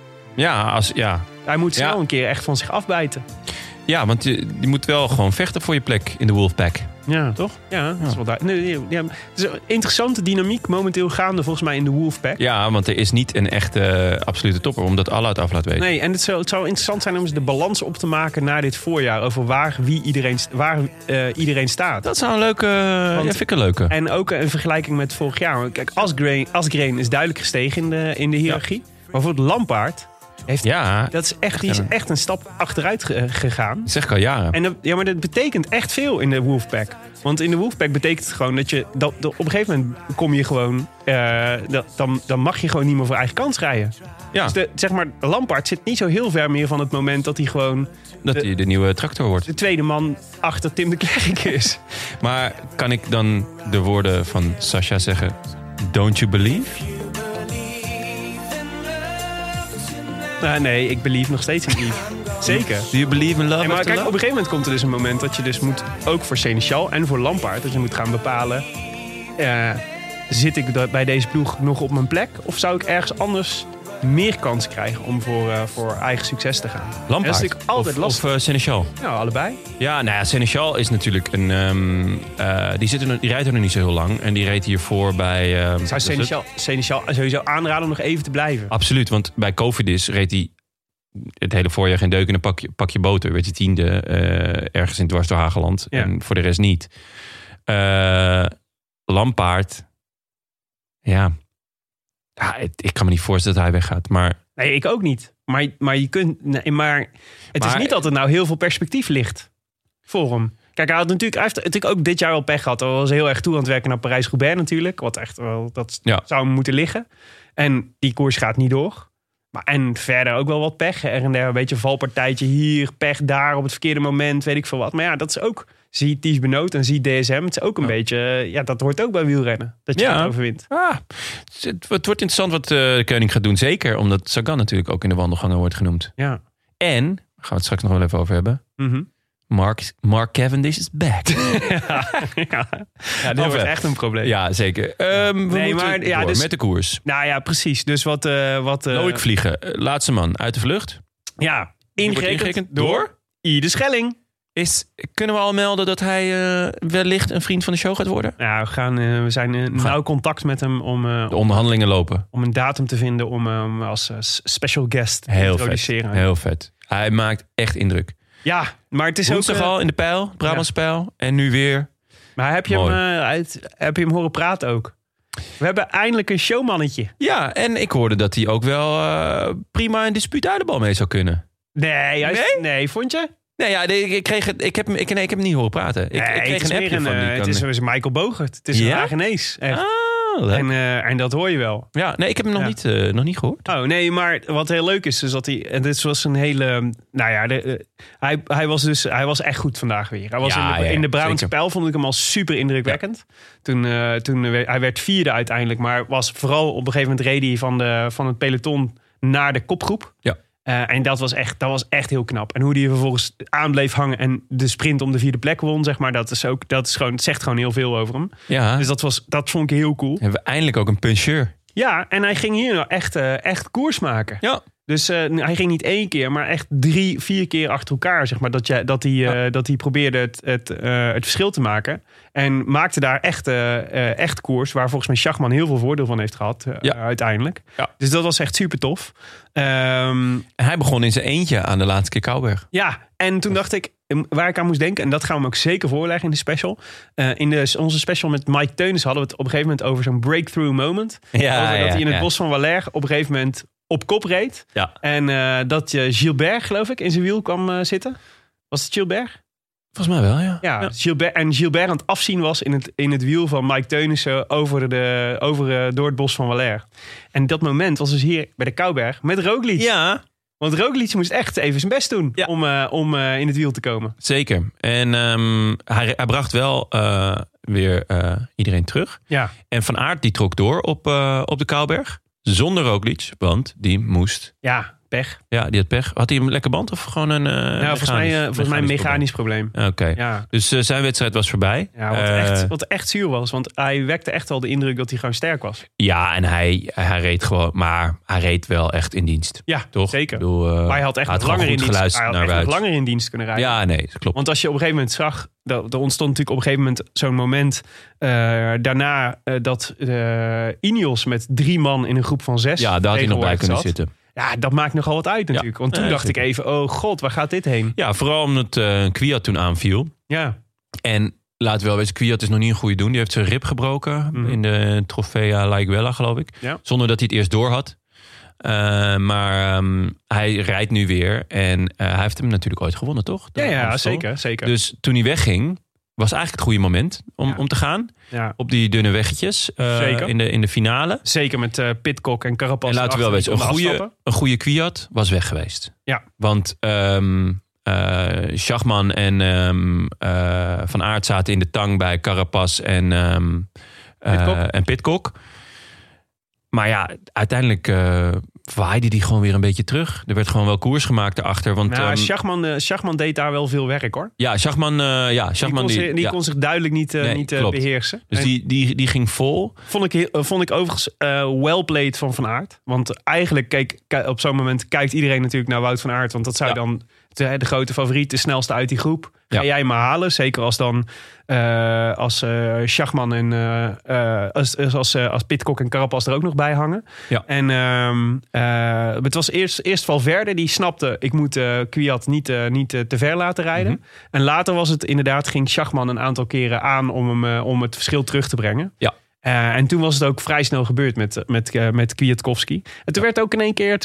Hij moet snel een keer echt van zich afbijten. Ja, want je moet wel gewoon vechten voor je plek in de Wolfpack. Ja, toch? Ja, dat is wel duidelijk. Het is een interessante dynamiek momenteel gaande volgens mij in de Wolfpack. Ja, want er is niet een echte absolute topper, omdat alle het af laat weten. Nee, en het zou interessant zijn om eens de balans op te maken na dit voorjaar over waar iedereen staat. Dat zou een leuke, vind ik een leuke. En ook een vergelijking met vorig jaar. Kijk, Asgreen is duidelijk gestegen in de hiërarchie. Maar bijvoorbeeld Lampaard, Dat is echt, die is echt een stap achteruit gegaan. Dat zeg ik al jaren. En maar dat betekent echt veel in de Wolfpack. Want in de Wolfpack betekent het gewoon dat op een gegeven moment kom je gewoon... Dan mag je gewoon niet meer voor eigen kans rijden. Ja. Dus zeg maar, Lampaard zit niet zo heel ver meer van het moment dat hij gewoon... Dat hij de nieuwe tractor wordt. De tweede man achter Tim de Klerk is. Maar kan ik dan de woorden van Sasha zeggen? Don't you believe? Nee, ik believe nog steeds in lief. Zeker. Do you believe in love? Maar kijk, op een gegeven moment komt er dus een moment dat je dus moet, ook voor Seneschal en voor Lampaard, dat je moet gaan bepalen, zit ik bij deze ploeg nog op mijn plek? Of zou ik ergens anders meer kans krijgen om voor eigen succes te gaan? Lampaard? Dat is natuurlijk altijd lastig. Of Seneschal? Ja, allebei. Ja, nou ja, Seneschal is natuurlijk een... die rijdt er nog niet zo heel lang. En die reed hiervoor bij... Zou Seneschal sowieso aanraden om nog even te blijven? Absoluut, want bij Cofidis reed hij het hele voorjaar geen deuk in een pakje boter. Werd hij 10e ergens in dwars door Hageland. Ja. En voor de rest niet. Lampaard... Ja, ik kan me niet voorstellen dat hij weggaat. Maar... Nee, ik ook niet. Maar je kunt... Nee, maar het is niet dat er nou heel veel perspectief ligt voor hem. Kijk, hij heeft natuurlijk ook dit jaar wel pech gehad. Hij was heel erg toe aan het werken naar Parijs-Roubaix natuurlijk. Wat echt wel... Dat zou hem moeten liggen. En die koers gaat niet door. En verder ook wel wat pech. Er en der een beetje een valpartijtje hier, pech daar op het verkeerde moment, weet ik veel wat. Maar ja, dat is ook... Zie Ties Benoot en zie DSM. Het is ook een beetje... Ja, dat hoort ook bij wielrennen. Dat je het overwint. Het wordt interessant wat de Koning gaat doen. Zeker omdat Sagan natuurlijk ook in de wandelgangen wordt genoemd. Ja. En, gaan we het straks nog wel even over hebben. Mm-hmm. Mark Cavendish is back. Dit wordt echt een probleem. Ja, zeker. Dus, met de koers. Nou ja, precies. Dus wat Loïc Vliegen, laatste man uit de vlucht. Ja, ingerekend door Ieder Schelling. Kunnen we al melden dat hij wellicht een vriend van de show gaat worden? Ja, we zijn in nauw contact met hem om... de onderhandelingen lopen. Om een datum te vinden om hem als special guest te introduceren. Heel vet. Hij maakt echt indruk. Ja, maar het is woensdag ook... al in de pijl, Brabantse pijl. En nu weer. Maar heb je hem horen praten ook? We hebben eindelijk een showmannetje. Ja, en ik hoorde dat hij ook wel prima een dispuut uit de bal mee zou kunnen. Nee, vond je? Nee, ja, ik heb hem niet horen praten. Ik kreeg een appje van die. Het is Michael Bogert. Het is een Hagenees. En dat hoor je wel. Ja, nee, ik heb hem nog niet gehoord. Oh, nee, maar wat heel leuk is dat hij... En dit was een hele... Nou ja, hij was echt goed vandaag weer. Hij was in de Brabantse pijl vond ik hem al super indrukwekkend. Ja. Hij werd 4e uiteindelijk, maar was vooral op een gegeven moment reed hij van het peloton naar de kopgroep. Ja. En dat was echt heel knap. En hoe die vervolgens aan bleef hangen en de sprint om de 4e plek won, zeg maar, dat zegt gewoon heel veel over hem. Ja. Dus dat vond ik heel cool. Hebben we eindelijk ook een puncheur. Ja, en hij ging hier nou echt koers maken. Ja. Dus hij ging niet 1 keer, maar echt 3-4 keer achter elkaar, zeg maar, dat hij probeerde het verschil te maken. En maakte daar echt koers, waar volgens mij Schachman heel veel voordeel van heeft gehad uiteindelijk. Ja. Dus dat was echt super tof. Hij begon in zijn eentje aan de laatste keer Kouwberg. Ja, en toen dacht ik, waar ik aan moest denken, en dat gaan we hem ook zeker voorleggen in de special. Onze special met Mike Teunis hadden we het op een gegeven moment over zo'n breakthrough moment. Dat hij in het bos van Valère op een gegeven moment op kop reed. Ja. En dat Gilbert, geloof ik, in zijn wiel kwam zitten. Was het Gilbert? Volgens mij wel, ja. Ja. Gilbert aan het afzien was in het wiel van Mike Teunissen door het bos van Valère. En dat moment was dus hier bij de Kouwberg met Roglic. Ja. Want Roglic moest echt even zijn best doen om in het wiel te komen. Zeker. En hij bracht wel weer iedereen terug. Ja. En Van Aert die trok door op de Kouwberg. Zonder Roglic, want die moest... Ja, pech. Ja, die had pech. Had hij een lekker band of gewoon een volgens mij een mechanisch probleem. Oké. Ja. Dus zijn wedstrijd was voorbij. Ja, wat echt zuur was. Want hij wekte echt wel de indruk dat hij gewoon sterk was. Ja, en hij reed gewoon... Maar hij reed wel echt in dienst. Ja, toch? Zeker. Maar hij had echt nog langer in dienst kunnen rijden. Ja, nee, dat klopt. Want als je op een gegeven moment zag... Er ontstond natuurlijk op een gegeven moment zo'n moment... daarna dat Ineos met 3 man in een groep van 6... Ja, daar had hij nog bij kunnen zitten. Ja, dat maakt nogal wat uit natuurlijk. Want toen dacht ik even, oh god, waar gaat dit heen? Ja, vooral omdat Kwiat toen aanviel. Ja. En laten we wel weten, Kwiat is nog niet een goede doen. Die heeft zijn rib gebroken in de Trofea Laiguela, geloof ik. Ja. Zonder dat hij het eerst door had. Maar hij rijdt nu weer. En hij heeft hem natuurlijk ooit gewonnen, toch? Ja, zeker. Dus toen hij wegging, was eigenlijk het goede moment om te gaan. Ja. Op die dunne weggetjes in de finale. Zeker met Pidcock en Carapaz. En laten we wel weten, een goede Kwiat was weg geweest. Ja. Want Schachman en Van Aert zaten in de tang bij Carapaz en Pidcock. Maar ja, uiteindelijk waaide die gewoon weer een beetje terug. Er werd gewoon wel koers gemaakt daarachter. Want, Schachman deed daar wel veel werk, hoor. Ja, Schachman die kon zich duidelijk niet beheersen. Dus die ging vol. Vond ik overigens well played van Aert. Want eigenlijk op zo'n moment kijkt iedereen natuurlijk naar Wout van Aert. Want dat zou dan de grote favoriet, de snelste uit die groep. Ga jij maar halen. Zeker als dan als Schachman en als Pidcock en Carapaz er ook nog bij hangen. Ja. En het was eerst Valverde die snapte, ik moet Kwiat niet te ver laten rijden. Mm-hmm. En later was het inderdaad, ging Schachman een aantal keren aan om het verschil terug te brengen. Ja. En toen was het ook vrij snel gebeurd met Kwiatkowski. En toen werd ook in één keer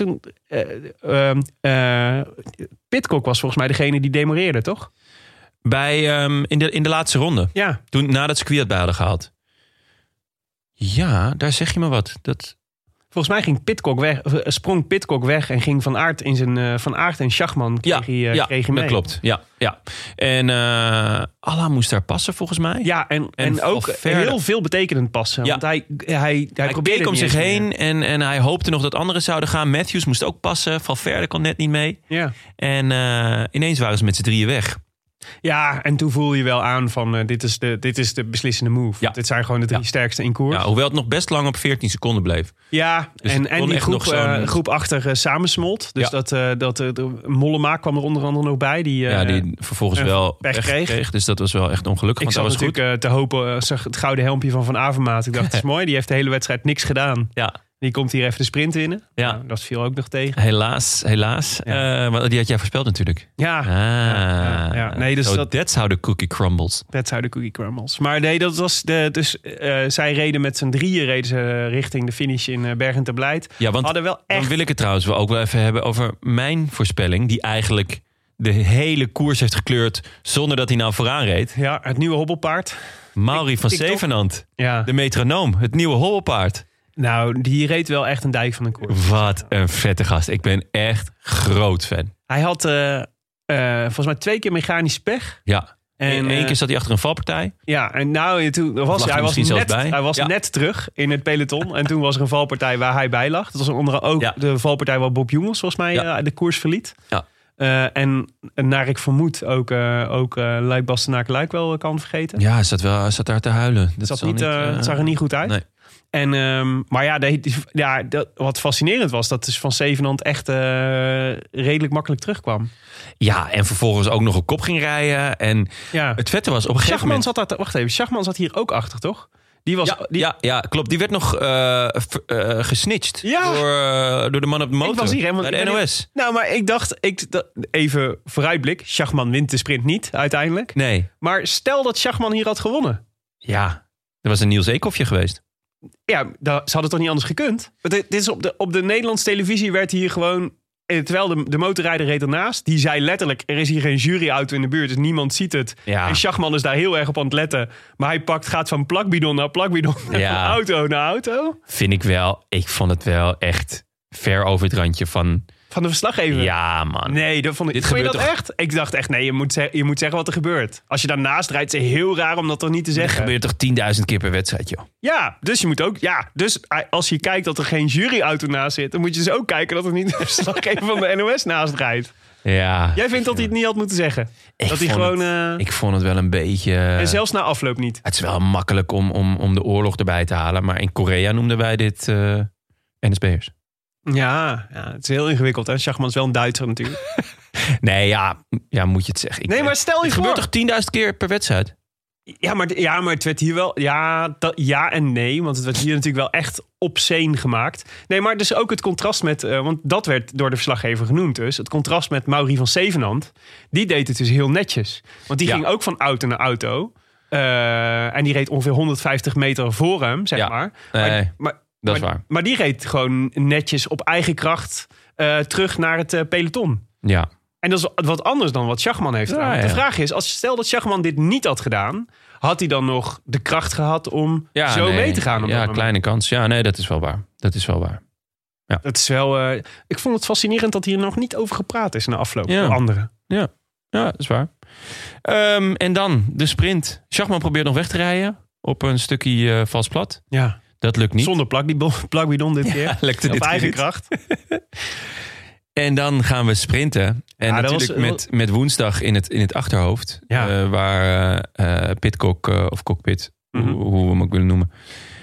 Pidcock was volgens mij degene die demoreerde, toch? In de laatste ronde. Ja. Toen, nadat ze Kwiat bij hadden gehaald. Ja, daar zeg je maar wat. Volgens mij sprong Pidcock weg en ging Van Aert Van Aert en Schachman kreeg hij mee. Dat klopt. Ja. En Allah moest daar passen volgens mij. Ja, en ook heel veel betekenend passen. Ja. Want hij keek om zich heen en hij hoopte nog dat anderen zouden gaan. Matthews moest ook passen. Valverde kon net niet mee. Ja. En ineens waren ze met z'n drieën weg. Ja, en toen voel je wel aan van dit is de beslissende move. Ja. Dit zijn gewoon de 3 sterkste in koers. Ja, hoewel het nog best lang op 14 seconden bleef. Ja, dus en die groep achter samensmolt. Dus de Mollema kwam er onder andere nog bij. Die vervolgens wel pech kreeg. Dus dat was wel echt ongelukkig. Ik zat natuurlijk te hopen, zag het gouden helmpje van Van Avermaat. Ik dacht, het is mooi. Die heeft de hele wedstrijd niks gedaan. Ja. Die komt hier even de sprint winnen. Ja. Nou, dat viel ook nog tegen. Helaas. Ja. Maar die had jij voorspeld natuurlijk. Ja. Ja. Nee, dus that's how the cookie crumbles. That's how the cookie crumbles. Maar nee, dat was zij reden met z'n drieën richting de finish in Bergen te Blijt. Ja, want hadden wel echt... dan wil ik het trouwens ook wel even hebben over mijn voorspelling. Die eigenlijk de hele koers heeft gekleurd zonder dat hij nou vooraan reed. Ja, het nieuwe hobbelpaard. Mauri van Zevenand. Ja. De metronoom. Het nieuwe hobbelpaard. Nou, die reed wel echt een dijk van een koers. Wat een vette gast. Ik ben echt groot fan. Hij had volgens mij 2 keer mechanisch pech. Ja. En 1 keer zat hij achter een valpartij. Ja, en toen hij was net terug in het peloton. En toen was er een valpartij waar hij bij lag. Dat was onder andere de valpartij waar Bob Jungels volgens mij de koers verliet. Ja. En naar ik vermoed ook Luik Bastenaken-Luik wel kan vergeten. Ja, hij zat daar te huilen. Het zag er niet goed uit. Nee. En wat fascinerend was, dat dus Van Zevenand echt redelijk makkelijk terugkwam. Ja, en vervolgens ook nog op kop ging rijden. En het vette was op een gegeven moment... Schachman zat hier ook achter, toch? Ja, klopt. Die werd nog gesnitcht door de man op de motor. Ik was hier helemaal bij de NOS. Nou, maar ik dacht, even vooruitblik. Schachman wint de sprint niet, uiteindelijk. Nee. Maar stel dat Schachman hier had gewonnen. Ja, er was een Niels Eekhoffje geweest. Ja, ze hadden toch niet anders gekund? Dit is op de Nederlandse televisie werd hier gewoon... Terwijl de motorrijder reed ernaast. Die zei letterlijk, er is hier geen juryauto in de buurt. Dus niemand ziet het. Ja. En Schachman is daar heel erg op aan het letten. Maar hij gaat van plakbidon naar plakbidon. En van auto naar auto. Vind ik wel. Ik vond het wel echt ver over het randje van... Van de verslaggever? Ja, man. Nee, dat vond ik... Vond je dat echt? Ik dacht echt, nee, je moet zeggen wat er gebeurt. Als je daarnaast rijdt, is het heel raar om dat toch niet te zeggen. Dat gebeurt toch 10.000 keer per wedstrijd, joh. Ja, dus je moet ook... Ja, dus als je kijkt dat er geen juryauto naast zit... dan moet je dus ook kijken dat er niet een verslaggever van de NOS naast rijdt. Ja. Jij vindt dat hij het niet had moeten zeggen? Ik vond het wel een beetje... En zelfs na afloop niet? Het is wel makkelijk om de oorlog erbij te halen. Maar in Korea noemden wij dit NSB'ers. Ja, het is heel ingewikkeld. En Schachman is wel een Duitser natuurlijk. Nee, ja, moet je het zeggen. Maar stel je voor... Het gebeurt toch 10.000 keer per wedstrijd? Ja, maar het werd hier wel... Ja en nee, want het werd hier natuurlijk wel echt obscene gemaakt. Nee, maar dus ook het contrast met... want dat werd door de verslaggever genoemd dus. Het contrast met Mauri van Zevenand. Die deed het dus heel netjes. Want die ging ook van auto naar auto. En die reed ongeveer 150 meter voor hem, zeg maar. Nee. Maar Dat is waar. Maar die reed gewoon netjes op eigen kracht terug naar het peloton. Ja. En dat is wat anders dan wat Schachman heeft gedaan. De vraag is, stel dat Schachman dit niet had gedaan, had hij dan nog de kracht gehad om mee te gaan? Ja, kleine kans. Ja, nee, dat is wel waar. Ja. Dat is wel. Ik vond het fascinerend dat hier nog niet over gepraat is na afloop door anderen. Ja, dat is waar. En dan de sprint. Schachman probeert nog weg te rijden op een stukje vals plat. Ja. Dat lukt niet. Zonder plakbidon dit keer. Lukte op dit eigen niet. kracht. En dan gaan we sprinten. En natuurlijk met woensdag in het achterhoofd. Ja. Waar Pidcock of Cockpit, hoe we hem ook willen noemen.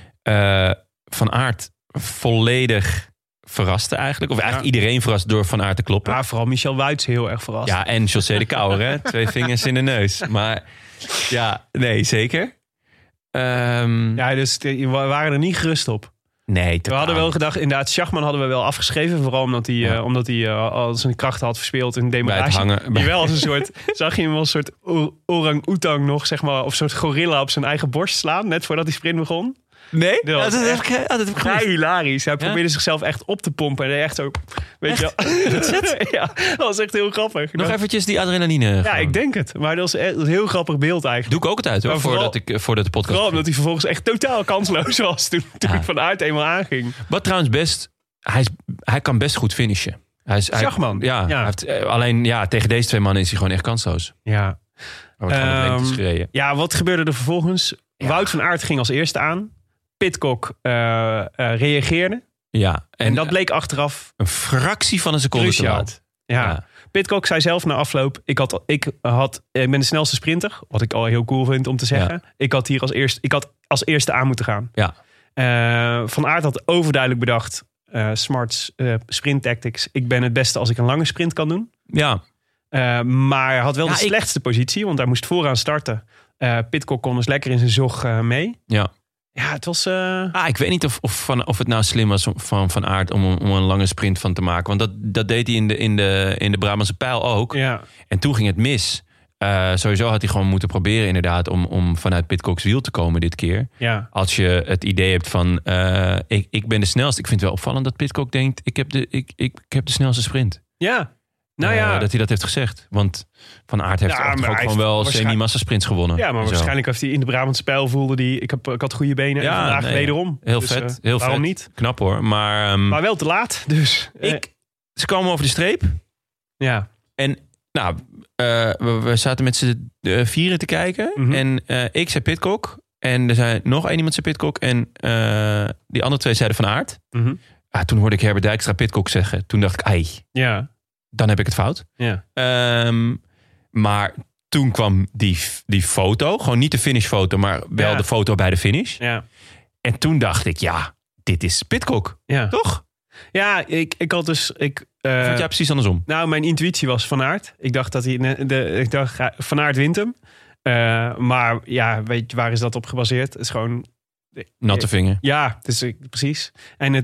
Van Aert volledig verraste eigenlijk. Of eigenlijk iedereen verrast door Van Aert te kloppen. Ja, vooral Michel Wuits heel erg verrast. Ja, en José de Kouwer, hè? 2 vingers in de neus. Maar ja, nee, zeker. Dus we waren er niet gerust op. Nee, we hadden wel gedacht, inderdaad, Schachman hadden we wel afgeschreven. Vooral omdat hij al zijn krachten had verspeeld in demarage. Die wel als een soort, zag je hem als een soort orang-oetang nog, zeg maar, of een soort gorilla op zijn eigen borst slaan, net voordat die sprint begon. Nee? Dat heb ik vrij hilarisch. Hij probeerde zichzelf echt op te pompen. En hij echt zo, weet je wel. Ja, dat was echt heel grappig. Nog eventjes die adrenaline. Ja, ik denk het. Maar dat was echt een heel grappig beeld eigenlijk. Doe ik ook het uit hoor, voordat de podcast... Vooral omdat hij vervolgens echt totaal kansloos was toen Van Aert eenmaal aanging. Wat trouwens best... Hij kan best goed finishen. Schachman. Ja. Hij heeft, alleen tegen deze 2 mannen is hij gewoon echt kansloos. Ja. Gereden. Ja, wat gebeurde er vervolgens? Ja. Wout van Aert ging als eerste aan. Pidcock reageerde. Ja. En dat bleek achteraf een fractie van een seconde te laat. Ja. Pidcock zei zelf na afloop, ik ben de snelste sprinter. Wat ik al heel cool vind om te zeggen. Ja. Ik had als eerste aan moeten gaan. Ja. Van Aert had overduidelijk bedacht, smart sprint tactics. Ik ben het beste als ik een lange sprint kan doen. Ja. Maar hij had wel de slechtste positie, want hij moest vooraan starten. Pidcock kon dus lekker in zijn zog mee. Ja. Ja, het was... ik weet niet of het nou slim was van Aert om een lange sprint van te maken. Want dat deed hij in de Brabantse Pijl ook. Ja. En toen ging het mis. Sowieso had hij gewoon moeten proberen inderdaad om vanuit Pidcock's wiel te komen dit keer. Ja. Als je het idee hebt van ik ben de snelste. Ik vind het wel opvallend dat Pidcock denkt ik heb de snelste sprint. Ja. Nou ja. Dat hij dat heeft gezegd. Want Van Aert heeft ook gewoon wel semi-massasprints gewonnen. Ja, maar waarschijnlijk heeft hij in de Brabantse Pijl voelde die ik had goede benen en vandaag wederom. Heel vet. Heel waarom vet. Niet? Knap hoor. Maar wel te laat. Dus ze kwamen over de streep. Ja. En we zaten met z'n 4 te kijken. Mm-hmm. En ik zei Pidcock. En er zei nog één iemand zei Pidcock. En die andere 2 zeiden Van Aert. Mm-hmm. Toen hoorde ik Herbert Dijkstra Pidcock zeggen. Toen dacht ik, ja. Dan heb ik het fout. Ja. Maar toen kwam die foto. Gewoon niet de finishfoto, maar wel de foto bij de finish. Ja. En toen dacht ik, dit is Pidcock. Ja. Toch? Ja, ik had dus... Vond jij precies andersom? Nou, mijn intuïtie was Van Aert. Ik dacht Van Aert wint hem. Maar ja, weet je, waar is dat op gebaseerd? Het is gewoon... Natte vinger. Ja, dus, precies. En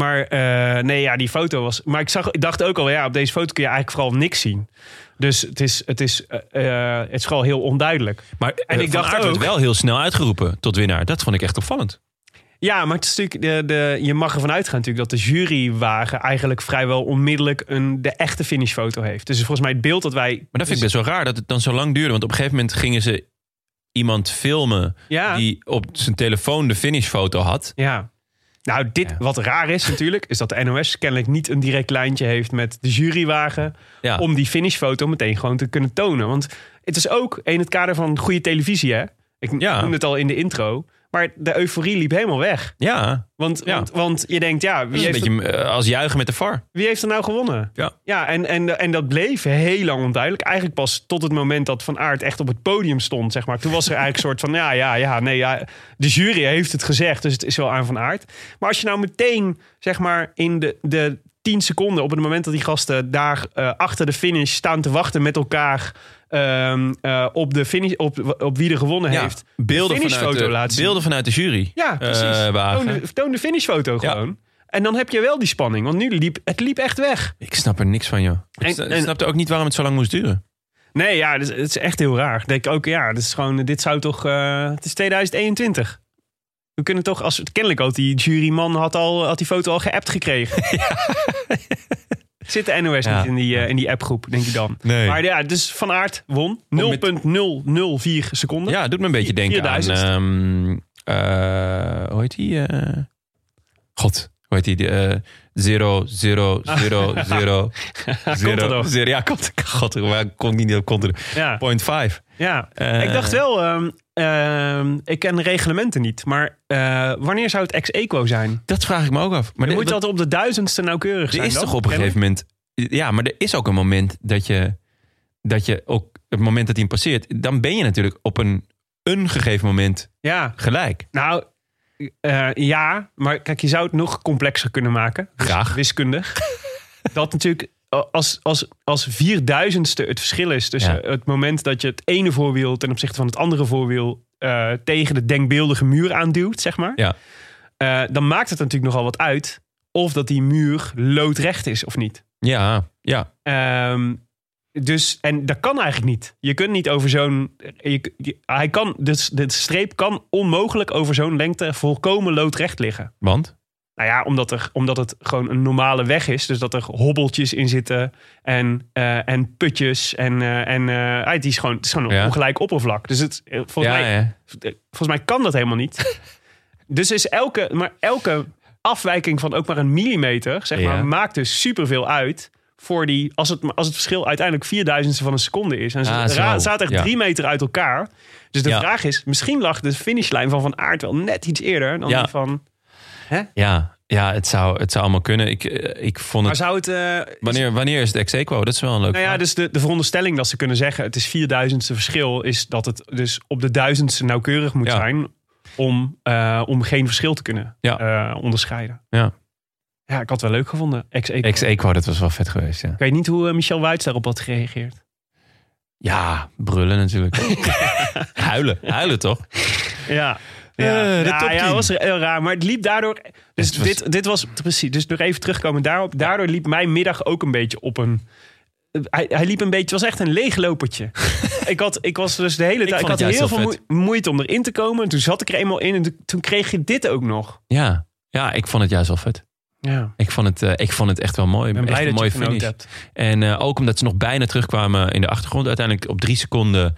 die foto was... Maar ik dacht ook al, op deze foto kun je eigenlijk vooral niks zien. Dus het is vooral heel onduidelijk. Maar ik dacht Aert werd wel heel snel uitgeroepen tot winnaar. Dat vond ik echt opvallend. Ja, maar het is natuurlijk je mag ervan uitgaan natuurlijk dat de jurywagen eigenlijk vrijwel onmiddellijk de echte finishfoto heeft. Dus volgens mij het beeld dat wij... Maar dat vind ik best wel raar dat het dan zo lang duurde. Want op een gegeven moment gingen ze iemand filmen die op zijn telefoon de finishfoto had. Ja. Nou, wat raar is natuurlijk, is dat de NOS kennelijk niet een direct lijntje heeft met de jurywagen om die finishfoto meteen gewoon te kunnen tonen. Want het is ook in het kader van goede televisie, hè? Ik noemde het al in de intro. Maar de euforie liep helemaal weg. Ja. Want je denkt, wie heeft een beetje als juichen met de VAR. Wie heeft er nou gewonnen? Ja, en dat bleef heel lang onduidelijk. Eigenlijk pas tot het moment dat Van Aert echt op het podium stond, zeg maar. Toen was er eigenlijk een soort van, de jury heeft het gezegd, dus het is wel aan Van Aert. Maar als je nou meteen, zeg maar, in de 10 seconden op het moment dat die gasten daar achter de finish staan te wachten met elkaar op de finish, op wie er gewonnen heeft. Beelden vanuit de jury. Ja, precies. Toon de finishfoto gewoon. Ja. En dan heb je wel die spanning. Want nu liep echt weg. Ik snap er niks van, joh. Ik snapte ook niet waarom het zo lang moest duren. Nee, het is echt heel raar. Denk ook, dit is gewoon, dit zou toch... het is 2021. We kunnen toch, kennelijk had die juryman had die foto al geappt gekregen. Zit de NOS niet in die appgroep, denk ik dan. Nee. Maar ja, dus Van Aert won 0,004 seconden. Ja, het doet me een beetje denken aan... hoe heet die? Hoe heet die? 0, 0, 0, 0. Ja, God, waar kon ik niet op konten. 0,5. Ja, ik dacht wel... ik ken de reglementen niet. Maar wanneer zou het ex-equo zijn? Dat vraag ik me ook af. Maar je moet altijd op de 1000ste nauwkeurig zijn. Er is toch op een gegeven moment... Ja, maar er is ook een moment dat je ook... Het moment dat hij hem passeert... Dan ben je natuurlijk op een gegeven moment gelijk. Nou... ja, maar kijk, je zou het nog complexer kunnen maken. Graag. Wiskundig. Dat natuurlijk als 4000ste het verschil is tussen het moment dat je het ene voorwiel ten opzichte van het andere voorwiel tegen de denkbeeldige muur aanduwt, zeg maar. Ja. Dan maakt het natuurlijk nogal wat uit of dat die muur loodrecht is of niet. Ja. Dus, en dat kan eigenlijk niet. Je kunt niet over zo'n... de streep kan onmogelijk over zo'n lengte volkomen loodrecht liggen. Want? Nou ja, omdat het gewoon een normale weg is. Dus dat er hobbeltjes in zitten en putjes. Het is gewoon een ongelijk oppervlak. Dus volgens mij kan dat helemaal niet. Dus is elke afwijking van ook maar een millimeter, zeg maar, maakt dus superveel uit... voor die, als het verschil uiteindelijk 4000ste van een seconde is. En ze zaten echt 3 meter uit elkaar. Dus de vraag is, misschien lag de finishlijn van Aert wel net iets eerder dan die van... Hè? Ja, het zou allemaal kunnen. Ik vond het... Maar zou het... Wanneer is het ex-equo? Dat is wel een leuk vraag. Dus de veronderstelling dat ze kunnen zeggen... het is 4000ste verschil... is dat het dus op de 1000ste nauwkeurig moet zijn... om geen verschil te kunnen onderscheiden. Ja. Ja, ik had het wel leuk gevonden. Ex-equo, dat was wel vet geweest, ja. Ik weet niet hoe Michel Wuits daarop had gereageerd. Ja, brullen natuurlijk. Huilen toch? Ja. Dat was heel raar. Maar het liep daardoor... Dus dit was precies... Dus nog even terugkomen daarop. Daardoor liep mijn middag ook een beetje op een... Hij liep een beetje... Het was echt een leeglopertje. ik was dus de hele tijd... Ik had heel veel moeite om erin te komen. En toen zat ik er eenmaal in. En toen kreeg je dit ook nog. Ja, ik vond het juist wel vet. Ja. Ik vond het echt wel mooi. Ik ben blij echt een mooie finish. Hebt. En ook omdat ze nog bijna terugkwamen in de achtergrond. Uiteindelijk op 3 seconden.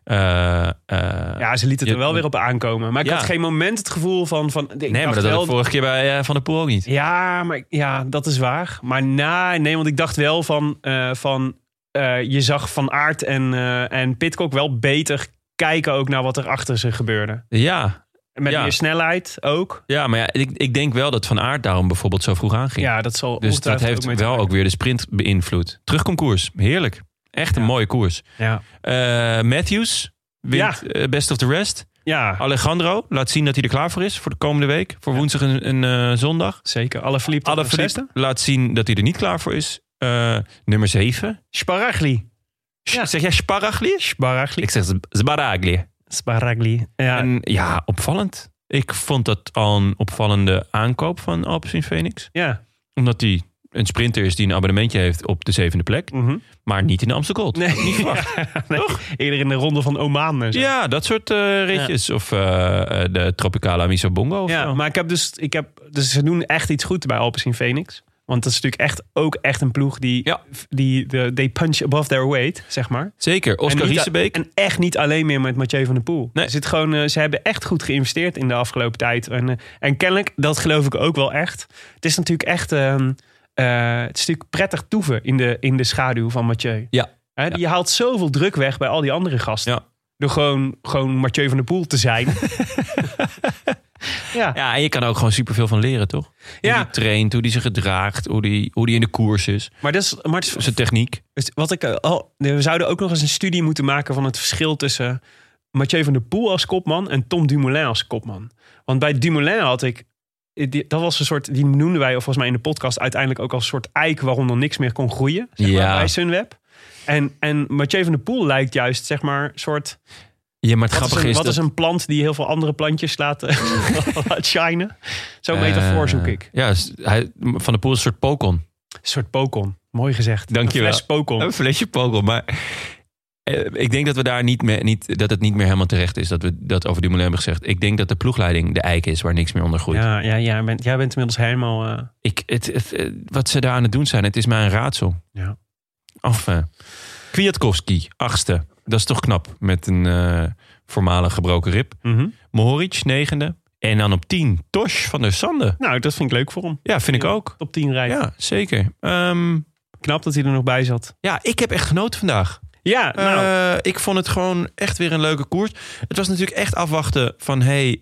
Ze lieten het er wel weer op aankomen. Maar ik had geen moment het gevoel van maar dat had ik vorige keer bij Van der Poel ook niet. Ja, maar dat is waar. Maar nee, want ik dacht wel je zag Van Aert en Pidcock wel beter kijken ook naar wat er achter ze gebeurde. Ja. Met meer snelheid ook. Ja, maar ik denk wel dat Van Aert daarom bijvoorbeeld zo vroeg aanging. Ja, dat zal. Dus dat heeft wel ook weer de sprint beïnvloed. Terugkomkoers, heerlijk. Echt een mooie koers. Ja. Matthews wint best of the rest. Ja. Alejandro laat zien dat hij er klaar voor is voor de komende week. Voor woensdag en zondag. Zeker. Alaphilippe laat zien dat hij er niet klaar voor is. Nummer 7. Sbaragli. Ja. Zeg jij Sbaragli? Sbaragli. Ik zeg Sbaragli. Sbaragli. Ja. En opvallend. Ik vond dat al een opvallende aankoop van Alpecin Phoenix. Ja. Omdat hij een sprinter is die een abonnementje heeft op de 7e plek. Mm-hmm. Maar niet in de Amstel Gold. Nee. Niet verwacht. Toch? Eerder in de ronde van Oman. En zo. Ja, dat soort ritjes. Ja. Of de Tropicala Amiso Bongo. Ja, maar ik heb dus ze doen echt iets goed bij Alpecin Phoenix. Want dat is natuurlijk ook een ploeg die they punch above their weight, zeg maar. Zeker, Oscar Riesebeek. En echt niet alleen meer met Mathieu van der Poel. Nee. Ze hebben echt goed geïnvesteerd in de afgelopen tijd. En kennelijk, dat geloof ik ook wel echt. Het is natuurlijk echt het is natuurlijk prettig toeven in de schaduw van Mathieu. Ja. Je haalt zoveel druk weg bij al die andere gasten. Ja. Door gewoon Mathieu van der Poel te zijn. Ja, en je kan er ook gewoon superveel van leren, toch? Hoe die traint, hoe die zich gedraagt, hoe die in de koers is. Maar het is zijn techniek. We zouden ook nog eens een studie moeten maken van het verschil tussen Mathieu van der Poel als kopman en Tom Dumoulin als kopman. Want bij Dumoulin had ik... Dat was een soort, die noemden wij volgens mij in de podcast uiteindelijk ook als een soort eik waaronder niks meer kon groeien, zeg maar, bij Sunweb. En Mathieu van der Poel lijkt juist, zeg maar, soort... Ja, maar het grappige is wat is een plant die heel veel andere plantjes laat shinen? Zo'n metafoor zoek ik. Ja, Van der Poel is een soort Pokon. Een soort Pokon. Mooi gezegd. Dank je wel. Een fles Pokon. Een flesje Pokon. Maar Ik denk dat we daar dat het niet meer helemaal terecht is dat we dat over Dumoulin hebben gezegd. Ik denk dat de ploegleiding de eik is waar niks meer onder groeit. Ja, jij bent inmiddels helemaal... Wat ze daar aan het doen zijn, het is mij een raadsel. Ja. Kwiatkowski, 8e. Dat is toch knap, met een voormalig gebroken rib. Mohoric, 9e. En dan op 10, Tosh van der Sande. Nou, dat vind ik leuk voor hem. Ja, vind ik ook. Top 10 rijdt. Ja, zeker. Knap dat hij er nog bij zat. Ja, ik heb echt genoten vandaag. Ja, nou. Ik vond het gewoon echt weer een leuke koers. Het was natuurlijk echt afwachten van...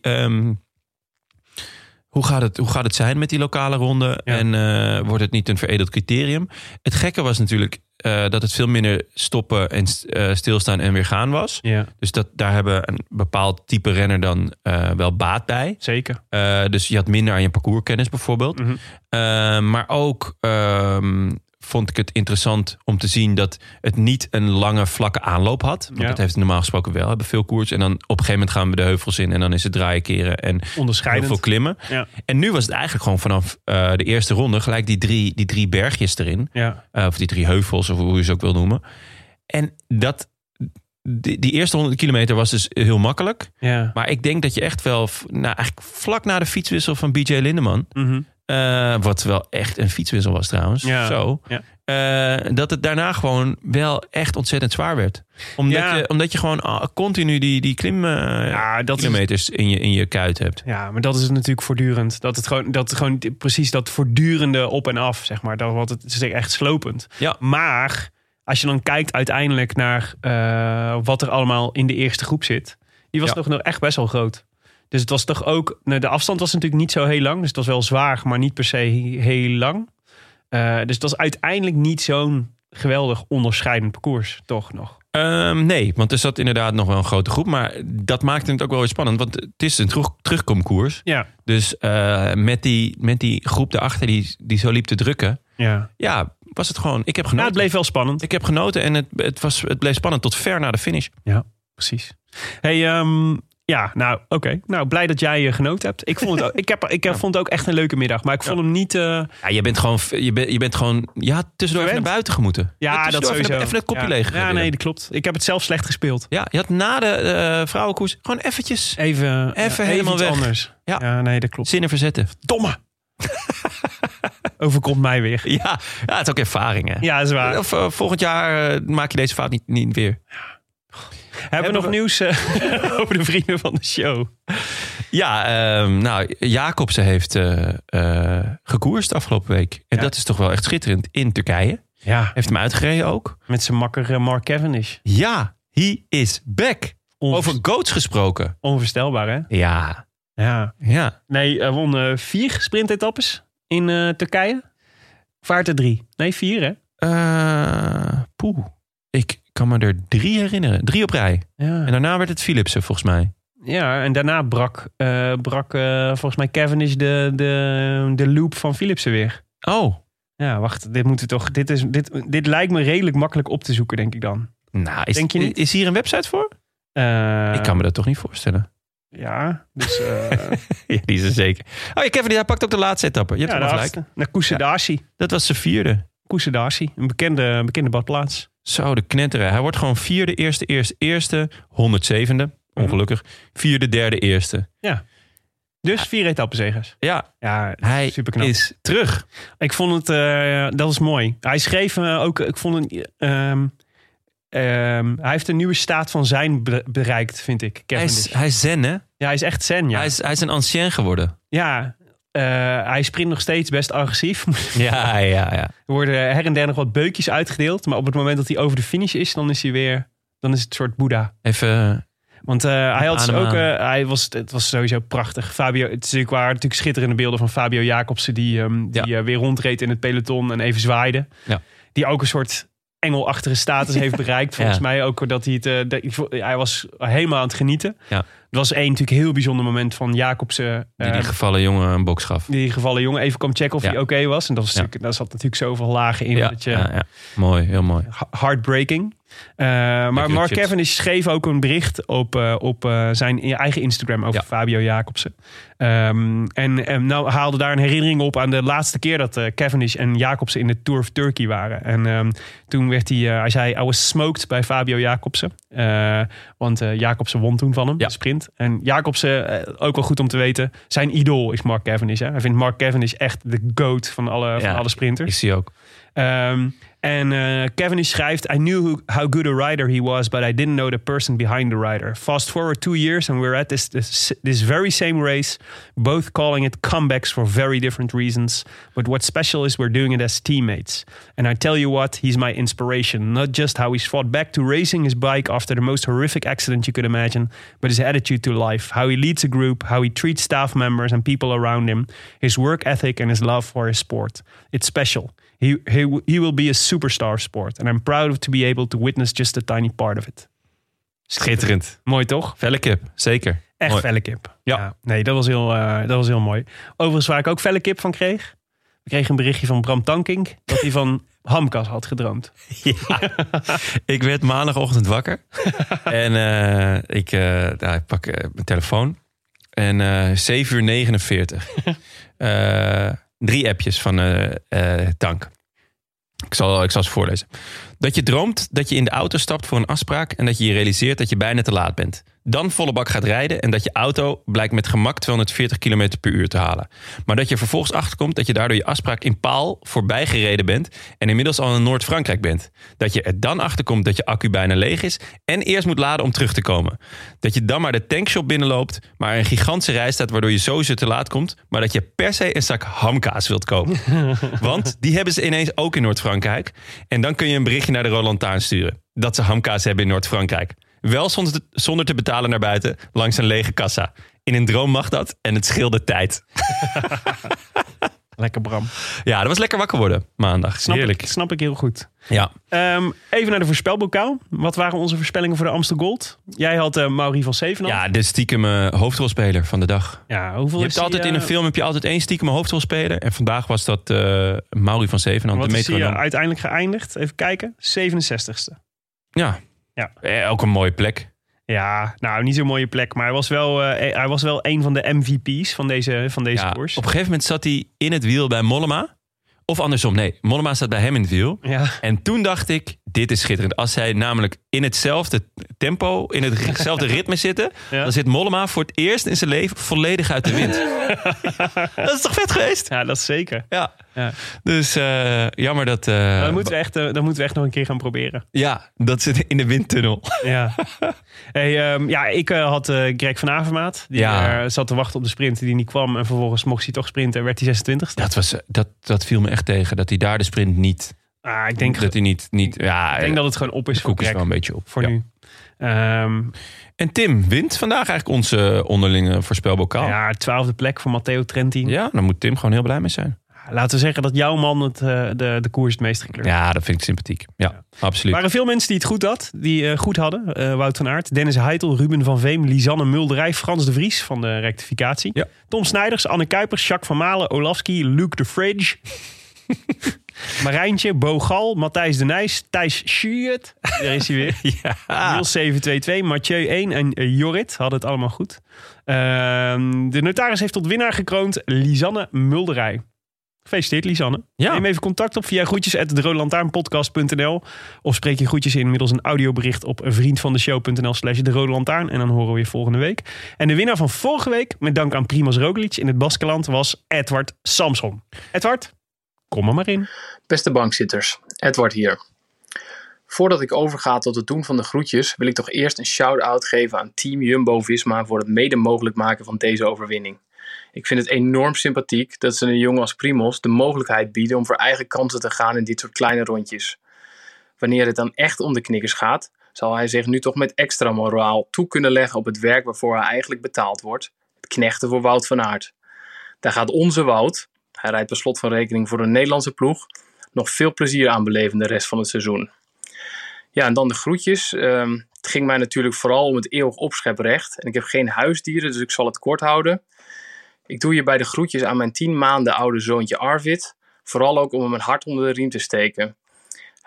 Hoe gaat het zijn met die lokale ronde? Ja. En wordt het niet een veredeld criterium? Het gekke was natuurlijk dat het veel minder stoppen en stilstaan en weer gaan was. Ja. Dus daar hebben een bepaald type renner dan wel baat bij. Zeker. Dus je had minder aan je parcourskennis bijvoorbeeld. Maar ook... vond ik het interessant om te zien dat het niet een lange vlakke aanloop had. Want dat heeft het normaal gesproken wel. We hebben veel koers. En dan op een gegeven moment gaan we de heuvels in. En dan is het draaien, keren en heel veel klimmen. Ja. En nu was het eigenlijk gewoon vanaf de eerste ronde gelijk die drie bergjes erin. Ja. Of die 3 heuvels, of hoe je ze ook wil noemen. En die eerste 100 kilometer was dus heel makkelijk. Ja. Maar ik denk dat je echt wel... eigenlijk vlak na de fietswissel van BJ Lindeman... wat wel echt een fietswissel was trouwens. Ja. Zo. Ja. Dat het daarna gewoon wel echt ontzettend zwaar werd. Omdat je gewoon continu die kilometers in je kuit hebt. Ja, maar dat is het natuurlijk voortdurend. Dat het gewoon precies dat voortdurende op en af, zeg maar. Het is echt slopend. Ja. Maar als je dan kijkt uiteindelijk naar wat er allemaal in de eerste groep zit. Die was nog echt best wel groot. Dus het was toch ook... de afstand was natuurlijk niet zo heel lang. Dus het was wel zwaar, maar niet per se heel lang. Dus het was uiteindelijk niet zo'n geweldig onderscheidend parcours, toch nog? Nee, want er zat inderdaad nog wel een grote groep. Maar dat maakte het ook wel weer spannend. Want het is een terugkomkoers. Ja. Dus met die groep daarachter die zo liep te drukken... Ja, was het gewoon... Ik heb genoten. Het bleef wel spannend. Ik heb genoten en het bleef spannend tot ver na de finish. Ja, precies. Hey, ja, nou, oké. Nou, blij dat jij genoten hebt. Ik vond het ook, ik vond het ook echt een leuke middag. Maar ik vond hem niet... Ja, je bent gewoon... Ja, tussendoor even naar buiten gemoeten. Ja, dat sowieso. Even het kopje leeg. Ja, nee, dat klopt. Ik heb het zelf slecht gespeeld. Ja, je had na de vrouwenkoers gewoon eventjes... Even helemaal weg. Anders. Ja, nee, dat klopt. Zinnen verzetten. Domme! Overkomt mij weer. Ja, het is ook ervaring, hè? Ja, dat is waar. Of volgend jaar maak je deze fout niet weer. Hebben we nog nieuws over de vrienden van de show? Ja, Jacobsen heeft gekoerst afgelopen week. En dat is toch wel echt schitterend in Turkije. Ja. Heeft hem uitgereden ook. Met zijn makker Mark Cavendish. Ja, he is back. Over goats gesproken. Onvoorstelbaar, hè? Ja. Nee, hij won 4 sprintetappes in Turkije. Vaart er 3. Nee, 4, hè? Ik kan me er 3 herinneren. 3 op rij. Ja. En daarna werd het Philipsen, volgens mij. Ja, en daarna brak volgens mij Cavendish de loop van Philipsen weer. Oh. Ja, wacht. Dit lijkt me redelijk makkelijk op te zoeken, denk ik dan. Nou, denk je niet? Is hier een website voor? Ik kan me dat toch niet voorstellen. Ja, dus... ja, die is er zeker. Oh, Kevin, hij pakt ook de laatste etappe. Je hebt hem gelijk. Naar Kusadasi. Ja, dat was zijn 4e. Kusadasi, een bekende badplaats. Zo, de knetteren. Hij wordt gewoon 4e, eerste, 107e. Ongelukkig. 4e, 3e, eerste. Ja. Dus 4 etappenzegers. Ja, hij superknap. is terug. Ik vond het, dat was mooi. Hij schreef ook, ik vond het... hij heeft een nieuwe staat van zijn bereikt, vind ik. Hij is zen, hè? Ja, hij is echt zen, ja. Hij is een ancien geworden. Ja, hij sprint nog steeds best agressief. Ja. Er worden her en der nog wat beukjes uitgedeeld. Maar op het moment dat hij over de finish is, dan is het een soort Boeddha. Even... Want hij had ook, het was sowieso prachtig. Het waren natuurlijk schitterende beelden van Fabio Jacobsen die weer rondreed in het peloton en even zwaaide. Ja. Die ook een soort engelachtige status heeft bereikt. Volgens mij ook dat hij hij was helemaal aan het genieten. Ja. Het was natuurlijk heel bijzonder moment van Jacobsen. Die gevallen jongen een box gaf. Die gevallen jongen even kwam checken of hij oké was. En daar zat natuurlijk zoveel lagen in. Ja, mooi, heel mooi. Heartbreaking. Maar Mark chips. Cavendish schreef ook een bericht op zijn eigen Instagram over Fabio Jacobsen. En nou haalde daar een herinnering op aan de laatste keer dat Cavendish en Jacobsen in de Tour of Turkey waren. En toen werd hij zei, I was smoked bij Fabio Jacobsen. Want Jacobsen won toen van hem, de sprint. En Jacobsen, ook wel goed om te weten, zijn idool is Mark Cavendish. Hè? Hij vindt Mark Cavendish echt de GOAT van alle sprinters. Is hij ook. En Cavendish schrijft, I knew how good a rider he was, but I didn't know the person behind the rider. Fast forward 2 years and we're at this very same race, both calling it comebacks for very different reasons. But what's special is we're doing it as teammates. And I tell you what, he's my inspiration. Not just how he's fought back to racing his bike after the most horrific accident you could imagine, but his attitude to life, how he leads a group, how he treats staff members and people around him, his work ethic and his love for his sport. It's special. He will be a superstar sport. And I'm proud to be able to witness just a tiny part of it. Schitterend. Mooi toch? Felle kip, zeker. Echt mooi. felle kip. Ja. Nee, dat was heel mooi. Overigens waar ik ook felle kip van kreeg. We kregen een berichtje van Bram Tankink dat hij van hamkas had gedroomd. Ja. Ik werd maandagochtend wakker. En ik pak mijn telefoon. En 7:49. 3 appjes van Tank. Ik zal ze voorlezen. Dat je droomt dat je in de auto stapt voor een afspraak en dat je realiseert dat je bijna te laat bent. Dan volle bak gaat rijden en dat je auto blijkt met gemak 240 km per uur te halen. Maar dat je vervolgens achterkomt dat je daardoor je afspraak in Paal voorbij gereden bent en inmiddels al in Noord-Frankrijk bent. Dat je er dan achterkomt dat je accu bijna leeg is en eerst moet laden om terug te komen. Dat je dan maar de tankshop binnenloopt, maar er een gigantische rij staat waardoor je sowieso te laat komt, maar dat je per se een zak hamkaas wilt kopen. Want die hebben ze ineens ook in Noord-Frankrijk. En dan kun je een berichtje naar de Rode Lantaarn sturen dat ze hamkaas hebben in Noord-Frankrijk. Wel zonder te betalen naar buiten, langs een lege kassa. In een droom mag dat en het scheelde tijd. Lekker Bram. Ja, dat was lekker wakker worden maandag. Heerlijk. Snap ik heel goed. Ja. Even naar de voorspelbokaal. Wat waren onze voorspellingen voor de Amstel Gold? Jij had Maury van Zevenand. Ja, de stiekeme hoofdrolspeler van de dag. Ja, hoeveel je is hebt altijd in een film heb je altijd 1 stiekeme hoofdrolspeler. En vandaag was dat Maury van Zevenand. Wat de is hij metronoom. uiteindelijk geëindigd? Even kijken. 67ste. Ja. Ook een mooie plek. Ja, nou niet zo'n mooie plek. Maar hij was wel een van de MVP's van deze koers. Op een gegeven moment zat hij in het wiel bij Mollema. Of andersom, nee. Mollema zat bij hem in het wiel. Ja. En toen dacht ik, dit is schitterend. Als zij namelijk in hetzelfde tempo, in hetzelfde ritme zitten... dan zit Mollema voor het eerst in zijn leven volledig uit de wind. Dat is toch vet geweest? Ja, dat is zeker. Ja. Dus jammer dat... Dat moeten we echt nog een keer gaan proberen. Ja, dat zit in de windtunnel. Ja. Ik had Greg van Avermaat. Die zat te wachten op de sprint die niet kwam. En vervolgens mocht hij toch sprinten en werd hij 26e. Dat viel me echt tegen. Dat hij daar de sprint niet... ik denk dat hij niet ik denk dat het gewoon op is voor Greg. Wel een beetje op. Voor nu. En Tim wint vandaag eigenlijk onze onderlinge voorspelbokaal. Ja, 12e plek voor Matteo Trentin. Ja, dan moet Tim gewoon heel blij mee zijn. Laten we zeggen dat jouw man de koers het meest gekleurd. Ja, dat vind ik sympathiek. Ja, absoluut. Er waren veel mensen die het goed hadden. Wout van Aert, Dennis Heitel, Ruben van Veem, Lisanne Mulderij, Frans de Vries van de rectificatie. Ja. Tom Snijders, Anne Kuipers, Jacques van Malen, Olafski, Luc de Fridge. Marijntje, Bo Gal, Matthijs de Nijs, Thijs Schuurt. Daar is hij weer. Niels 722, Mathieu 1 en Jorrit hadden het allemaal goed. De notaris heeft tot winnaar gekroond Lisanne Mulderij. Gefeliciteerd, Lisanne. Ja. Neem even contact op via groetjes@derodelantaarnpodcast.nl of spreek je groetjes in middels een audiobericht op vriendvandeshow.nl/derodelantaarn en dan horen we je volgende week. En de winnaar van vorige week, met dank aan Primoz Roglic in het Baskenland, was Edward Samson. Edward, kom er maar in. Beste bankzitters, Edward hier. Voordat ik overga tot het doen van de groetjes, wil ik toch eerst een shout-out geven aan Team Jumbo-Visma voor het mede mogelijk maken van deze overwinning. Ik vind het enorm sympathiek dat ze een jongen als Primoz de mogelijkheid bieden om voor eigen kansen te gaan in dit soort kleine rondjes. Wanneer het dan echt om de knikkers gaat, zal hij zich nu toch met extra moraal toe kunnen leggen op het werk waarvoor hij eigenlijk betaald wordt. Het knechten voor Wout van Aert. Daar gaat onze Wout, hij rijdt per slot van rekening voor een Nederlandse ploeg, nog veel plezier aan beleven de rest van het seizoen. Ja, en dan de groetjes. Het ging mij natuurlijk vooral om het eeuwig opscheprecht. En ik heb geen huisdieren, dus ik zal het kort houden. Ik doe hierbij de groetjes aan mijn 10 maanden oude zoontje Arvid. Vooral ook om hem een hart onder de riem te steken.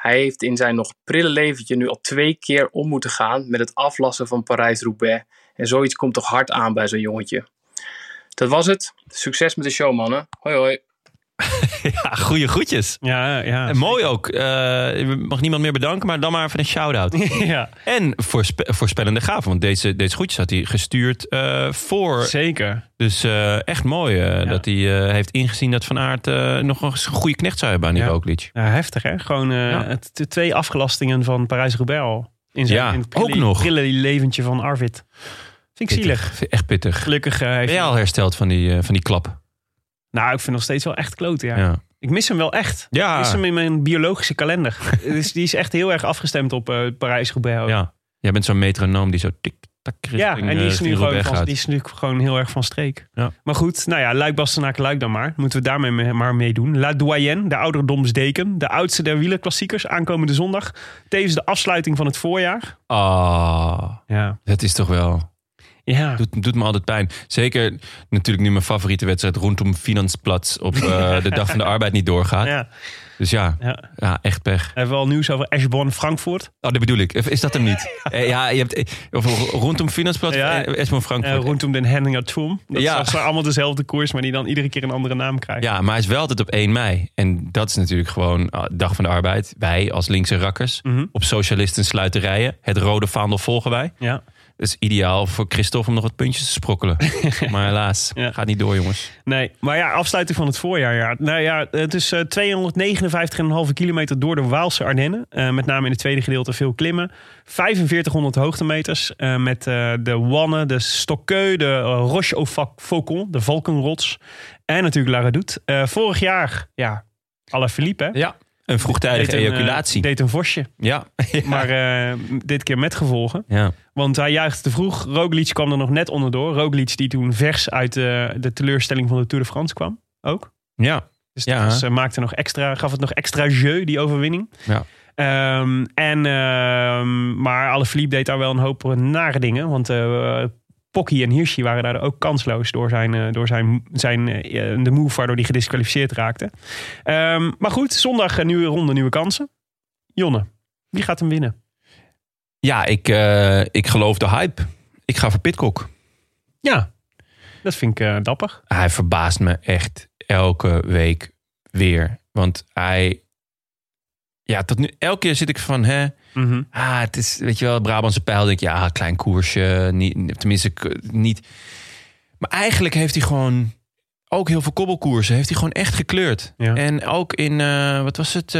Hij heeft in zijn nog prille leventje nu al 2 keer om moeten gaan met het aflassen van Parijs-Roubaix. En zoiets komt toch hard aan bij zo'n jongetje. Dat was het. Succes met de show, mannen. Hoi hoi. Ja, goeie groetjes. Ja, En mooi ook. Je mag niemand meer bedanken, maar dan maar even een shout-out. Ja. En voorspellende gaven, want deze groetjes had hij gestuurd voor. Zeker. Dus echt mooi dat hij heeft ingezien dat Van Aert nog eens een goede knecht zou hebben aan die Roglic. Ja, heftig hè? Gewoon de 2 afgelastingen van Parijs-Roubaix al. In het ook nog. prille leventje van Arvid. Vind ik zielig. Echt pittig. Gelukkig heeft ben je al hersteld van die klap? Nou, ik vind nog steeds wel echt kloten, ja. Ik mis hem wel echt. Ja. Ik mis hem in mijn biologische kalender. Dus die is echt heel erg afgestemd op Parijs-Roubaix. Ja. Jij bent zo'n metronoom die zo tik-tak richting Ja, en die is nu gewoon heel erg van streek. Ja. Maar goed, nou ja, Luik-Bastenaken-Luik dan maar. Moeten we daarmee maar meedoen. La Doyenne, de ouderdomsdeken. De oudste der wielerklassiekers, aankomende zondag. Tevens de afsluiting van het voorjaar. Ja. Dat is toch wel... Ja. Doet me altijd pijn. Zeker natuurlijk nu mijn favoriete wedstrijd rondom Finansplatz op de Dag van de Arbeid niet doorgaat. Ja. Dus ja, echt pech. Hebben we al nieuws over Eschborn-Frankfurt? Oh, dat bedoel ik. Is dat hem niet? Ja, je hebt rondom Finansplatz Eschborn-Frankfurt. Rondom den Henninger Turm. Dat is allemaal dezelfde koers, maar die dan iedere keer een andere naam krijgt. Ja, maar hij is wel altijd op 1 mei. En dat is natuurlijk gewoon Dag van de Arbeid. Wij als linkse rakkers op socialisten sluiterijen. Het rode vaandel volgen wij. Ja. Dat is ideaal voor Christophe om nog wat puntjes te sprokkelen. Maar helaas, gaat niet door, jongens. Nee, maar ja, afsluiting van het voorjaar. Ja. Nou ja, het is 259,5 kilometer door de Waalse Ardennen. Met name in het tweede gedeelte veel klimmen. 4500 hoogtemeters. Met de Wanne, de Stokkeu, de Roche au Faucon, de Valkenrots. En natuurlijk La Redoute. Vorig jaar, Alaphilippe, hè? Ja. Een vroegtijdige ejaculatie. Deed een vosje. Ja. Maar dit keer met gevolgen. Ja. Want hij juichte te vroeg. Roglic kwam er nog net onderdoor. Roglic die toen vers uit de teleurstelling van de Tour de France kwam. Ook. Ja. Dus dat gaf het nog extra jeu, die overwinning. Ja. Maar Alaphilippe deed daar wel een hoop nare dingen. Want Pocky en Hirschi waren daar ook kansloos door de move waardoor hij gedisqualificeerd raakte. Maar goed, zondag een nieuwe ronde, nieuwe kansen. Jonne, wie gaat hem winnen? Ja, ik geloof de hype. Ik ga voor Pidcock. Ja, dat vind ik dapper. Hij verbaast me echt elke week weer. Want hij... Ja, tot nu elke keer zit ik van... het is, weet je wel, Brabantse Pijl. Denk je, klein koersje. Tenminste, niet... Maar eigenlijk heeft hij gewoon... Ook heel veel kobbelkoersen. Heeft hij gewoon echt gekleurd. Ja. En ook in... wat was het?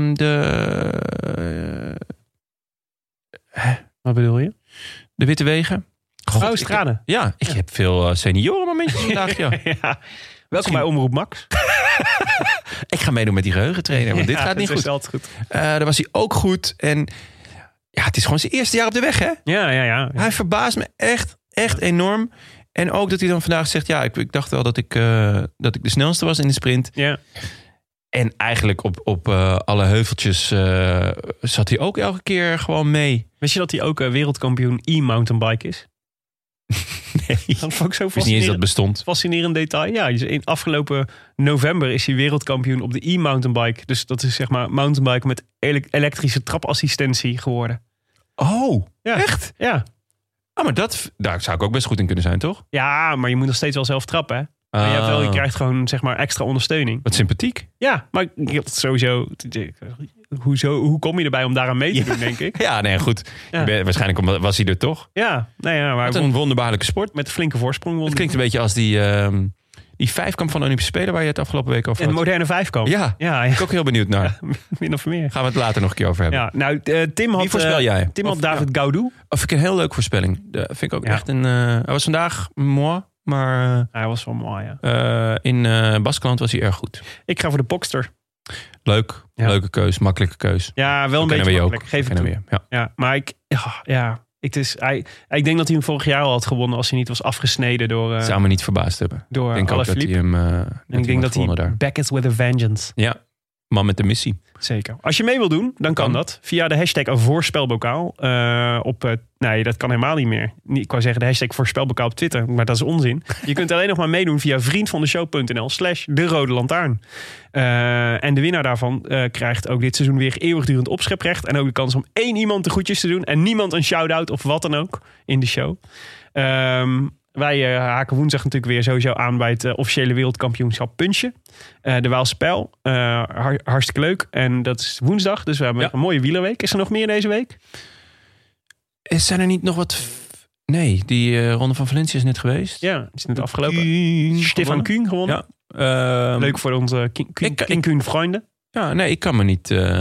Wat bedoel je? De Witte Wegen. Strade. Ik heb veel seniorenmomentjes vandaag. Ja. Welkom bij Omroep Max. Ik ga meedoen met die geheugentrainer, want dit gaat niet goed. goed. Daar was hij ook goed. En ja, het is gewoon zijn eerste jaar op de weg, hè? Ja. Hij verbaast me echt enorm. En ook dat hij dan vandaag zegt... Ja, ik dacht wel dat ik de snelste was in de sprint. Ja. En eigenlijk op alle heuveltjes zat hij ook elke keer gewoon mee. Wist je dat hij ook wereldkampioen e-mountainbike is? Nee, dat vond ik zo ik wist niet eens dat bestond. Fascinerend detail. Ja, in afgelopen november is hij wereldkampioen op de e-mountainbike. Dus dat is zeg maar mountainbike met elektrische trapassistentie geworden. Oh, ja. Echt? Ja. Maar daar zou ik ook best goed in kunnen zijn, toch? Ja, maar je moet nog steeds wel zelf trappen, hè? Maar je krijgt gewoon zeg maar extra ondersteuning. Wat sympathiek. Ja, maar sowieso... Hoe kom je erbij om daaraan mee te doen, denk ik? Ja, nee, goed. Ja. Waarschijnlijk was hij er toch? Ja, maar wat een wonderbaarlijke sport. Met een flinke voorsprong. Het klinkt een beetje als die vijfkamp van de Olympische Spelen... waar je het afgelopen week over had. Een moderne vijfkamp. Ja, ik ben ook heel benieuwd naar. Min of meer. Gaan we het later nog een keer over hebben. Ja, nou, Tim had... Wie voorspel jij? Tim had David Gaudu. Vind ik een heel leuke voorspelling. Dat vind ik ook echt een... hij was vandaag mooi, maar... hij was wel mooi, ja. In Baskeland was hij erg goed. Ik ga voor de Boxster. Leuk. Ja. Leuke keus. Makkelijke keus. Ja, wel een beetje makkelijk. Geef ik toe. Ja, maar ik denk dat hij hem vorig jaar al had gewonnen als hij niet was afgesneden door... zou me niet verbaasd hebben. Door ik denk ook dat hij hem ik denk dat hij daar. back is with a vengeance. Ja. man met de missie. Zeker. Als je mee wil doen, dan kan dat. Via de hashtag voorspelbokaal. Nee, dat kan helemaal niet meer. Ik wou zeggen de hashtag voorspelbokaal op Twitter. Maar dat is onzin. Je kunt alleen nog maar meedoen via vriendvandeshow.nl/derodelantaarn. En de winnaar daarvan krijgt ook dit seizoen weer eeuwigdurend opscheprecht. En ook de kans om 1 iemand de groetjes te doen. En niemand een shout-out of wat dan ook in de show. Wij haken woensdag natuurlijk weer sowieso aan bij het officiële wereldkampioenschap Punchen. De Waalse Pijl. Hartstikke leuk. En dat is woensdag, dus we hebben een mooie wielerweek. Is er nog meer deze week? Zijn er niet nog wat... Nee, die Ronde van Valencia is net geweest. Ja, is net afgelopen. Stefan Kuhn gewonnen. Ja. Leuk voor onze Kuhn vrienden. Ja, nee, ik kan me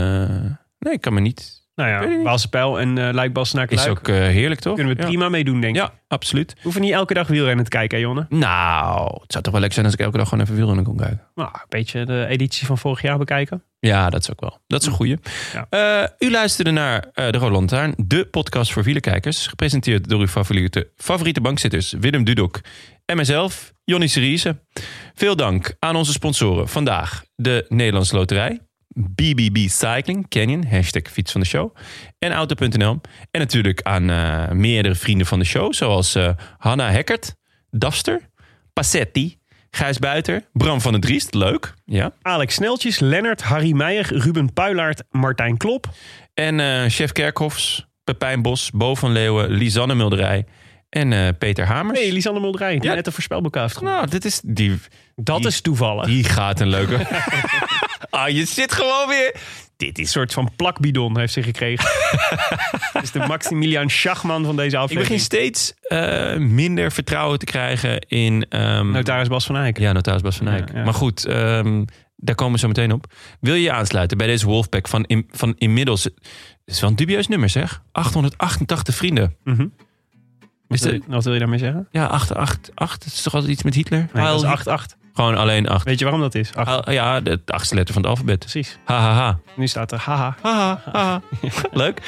niet... Nou ja, Waalse Pijl en Luik-Bastenaken is ook heerlijk, toch? Kunnen we het prima meedoen, denk ik. Ja, absoluut. We hoeven niet elke dag wielrennen te kijken, hè, Jonne? Nou, het zou toch wel lekker zijn als ik elke dag gewoon even wielrennen kon kijken. Nou, een beetje de editie van vorig jaar bekijken. Ja, dat is ook wel. Dat is een goeie. Ja. U luisterde naar De Rode Lantaarn, de podcast voor wielerkijkers. Gepresenteerd door uw favoriete bankzitters Willem Dudok en mijzelf, Jonny Seriese. Veel dank aan onze sponsoren. Vandaag de Nederlandse Loterij, BBB Cycling, Canyon, #fiets van de show. En Auto.nl. En natuurlijk aan meerdere vrienden van de show. Zoals Hanna Hekkert, Dafster, Passetti, Gijs Buiter, Bram van den Driest, leuk. Ja. Alex Sneltjes, Lennart, Harry Meijer, Ruben Puilaert, Martijn Klop. En Chef Kerkhoffs, Pepijn Bos, Bo van Leeuwen, Lisanne Mulderij en Peter Hamers. Nee, Lisanne Mulderij, die net een voorspelbokaal heeft gewonnen. Nou, dat is toevallig. Die gaat een leuke... je zit gewoon weer... Dit is een soort van plakbidon heeft ze gekregen. Het is de Maximilian Schachman van deze aflevering. Ik begin steeds minder vertrouwen te krijgen in... Notaris Bas van Eyck. Ja, Notaris Bas van Eyck. Ja. Maar goed, daar komen we zo meteen op. Wil je je aansluiten bij deze Wolfpack van inmiddels... Het is wel een dubieus nummer, zeg. 888 vrienden. Mm-hmm. Wat wil je daarmee zeggen? Ja, 888. Het is toch altijd iets met Hitler? Nee, dat is 88. Gewoon alleen 8. Weet je waarom dat is? Ja, de 8e letter van het alfabet. Precies. Ha. Nu staat er haha. Ha. Leuk.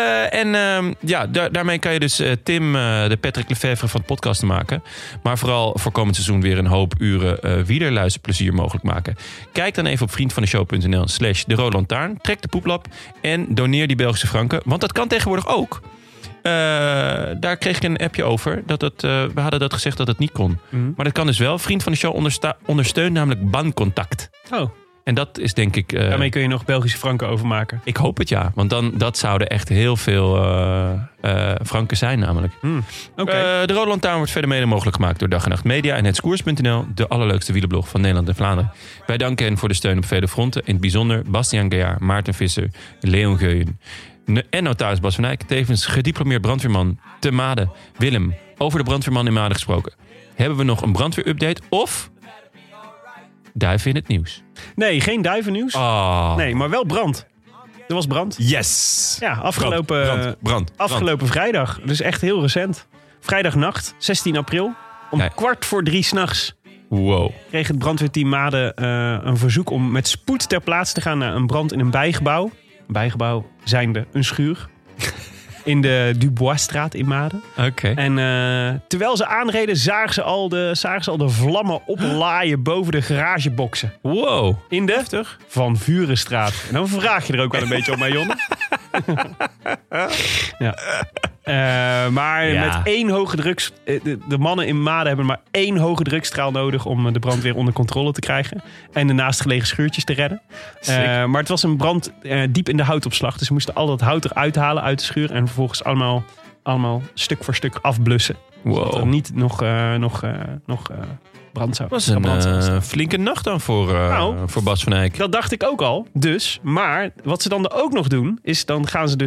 Daarmee kan je dus Tim, de Patrick Lefevre van het podcasten maken. Maar vooral voor komend seizoen weer een hoop uren wielerluisterplezier mogelijk maken. Kijk dan even op vriendvandeshow.nl/de Rode Lantaarn. Trek de poeplap en doneer die Belgische franken. Want dat kan tegenwoordig ook. Daar kreeg ik een appje over. We hadden dat gezegd dat het niet kon. Mm-hmm. Maar dat kan dus wel. Vriend van de show ondersteunt namelijk Bancontact. Oh. En dat is denk ik... Daarmee kun je nog Belgische franken overmaken. Ik hoop het, ja. Want dat zouden echt heel veel franken zijn namelijk. Okay. De Rode Lantaarn wordt verder mede mogelijk gemaakt door Dag en Nacht Media en hetskoers.nl, de allerleukste wielerblog van Nederland en Vlaanderen. Wij danken hen voor de steun op vele fronten. In het bijzonder Bastiaan Gejaar, Maarten Visser, Leon Geuyen en notaris Bas van Eyck, tevens gediplomeerd brandweerman te Maden. Willem, over de brandweerman in Maden gesproken. Hebben we nog een brandweerupdate of duiven in het nieuws? Nee, geen duivennieuws. Oh. Nee, maar wel brand. Er was brand. Yes! Ja, afgelopen vrijdag. Dus echt heel recent. Vrijdagnacht, 16 april. Om 2:45 s'nachts. Wow. Kreeg het brandweerteam Maden een verzoek om met spoed ter plaatse te gaan naar een brand in een bijgebouw. Een bijgebouw zijnde een schuur. In de Duboisstraat in Maden. Oké. En terwijl ze aanreden, zagen ze al de vlammen oplaaien boven de garageboxen. Wow. In de Van Vurenstraat. En dan vraag je er ook wel een beetje op mij, Jonne. Ja. Maar met 1 hoge drugs... De mannen in Maden hebben maar 1 hoge drugstraal nodig om de brandweer onder controle te krijgen. En de naastgelegen schuurtjes te redden. Maar het was een brand diep in de houtopslag. Dus ze moesten al dat hout eruit halen uit de schuur. En vervolgens allemaal stuk voor stuk afblussen. Wow. Dat er niet nog brand zou. Dat was een flinke nacht dan voor Bas van Eyck. Dat dacht ik ook al. Dus, maar wat ze dan ook nog doen, is dan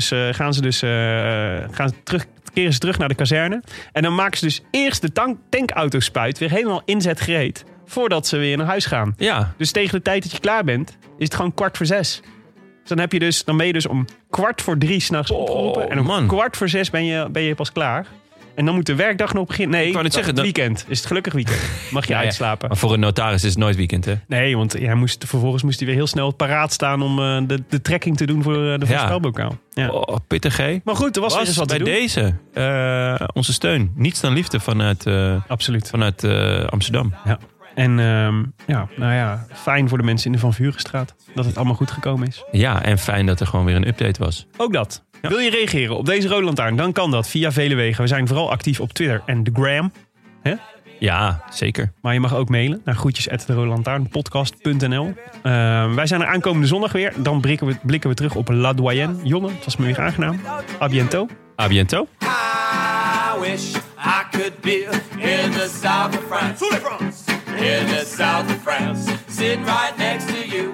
keren ze terug naar de kazerne. En dan maken ze dus eerst de tankauto-spuit weer helemaal inzetgereed. Voordat ze weer naar huis gaan. Ja. Dus tegen de tijd dat je klaar bent, is het gewoon 5:45. Dus dan ben je dus om 2:45 s'nachts opgeroepen. En om 5:45 ben je pas klaar. En dan moet de werkdag nog beginnen. Nee, het weekend. Is het gelukkig weekend. Mag je uitslapen. Maar voor een notaris is het nooit weekend, hè? Nee, want vervolgens moest hij weer heel snel paraat staan om de trekking te doen voor de voorspelbokaal. Ja. Oh, pittig, hè? Maar goed, er was weer eens wat bij te doen. deze onze steun. Niets dan liefde vanuit Absoluut. Vanuit Amsterdam. Ja. En fijn voor de mensen in de Van Vurenstraat dat het allemaal goed gekomen is. Ja, en fijn dat er gewoon weer een update was. Ook dat. Ja. Wil je reageren op deze Rode Lantaarn? Dan kan dat via vele wegen. We zijn vooral actief op Twitter en de Gram. Ja, zeker. Maar je mag ook mailen naar groetjes@derodelantaarnpodcast.nl. Wij zijn er aankomende zondag weer. Dan blikken we terug op La Doyenne. Jonne, het was me weer aangenaam. A bientôt. A bientôt. I wish I could be in the south of France. In the south of France. Sitting right next to you.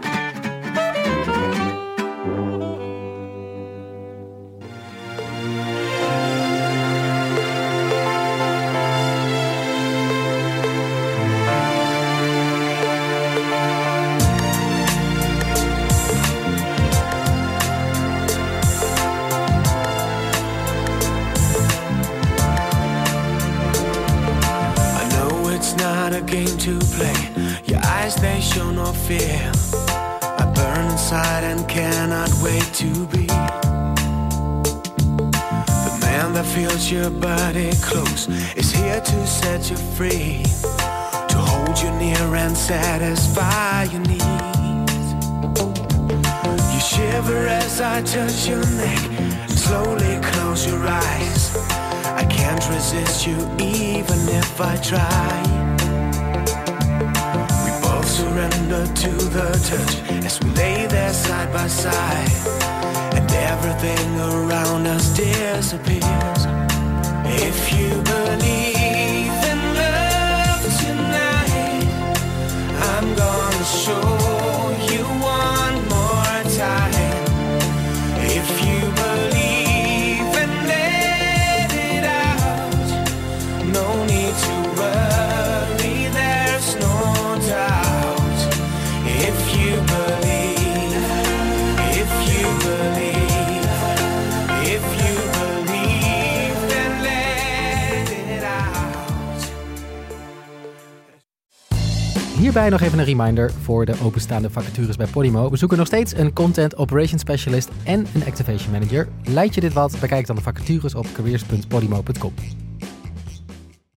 Not a game to play. Your eyes, they show no fear. I burn inside and cannot wait to be the man that feels your body close, is here to set you free, to hold you near and satisfy your needs. You shiver as I touch your neck, slowly close your eyes. I can't resist you even if I try. We both surrender to the touch as we lay there side by side, and everything around us disappears. If you believe in love tonight, I'm gonna show you one more time. If you believe and let it out, no need to worry, there's no doubt. If you believe, if you believe, if you believe, then let it out. Hierbij nog even een reminder voor de openstaande vacatures bij Podimo. We zoeken nog steeds een Content Operations Specialist en een Activation Manager. Lijkt je dit wat? Bekijk dan de vacatures op careers.podimo.com.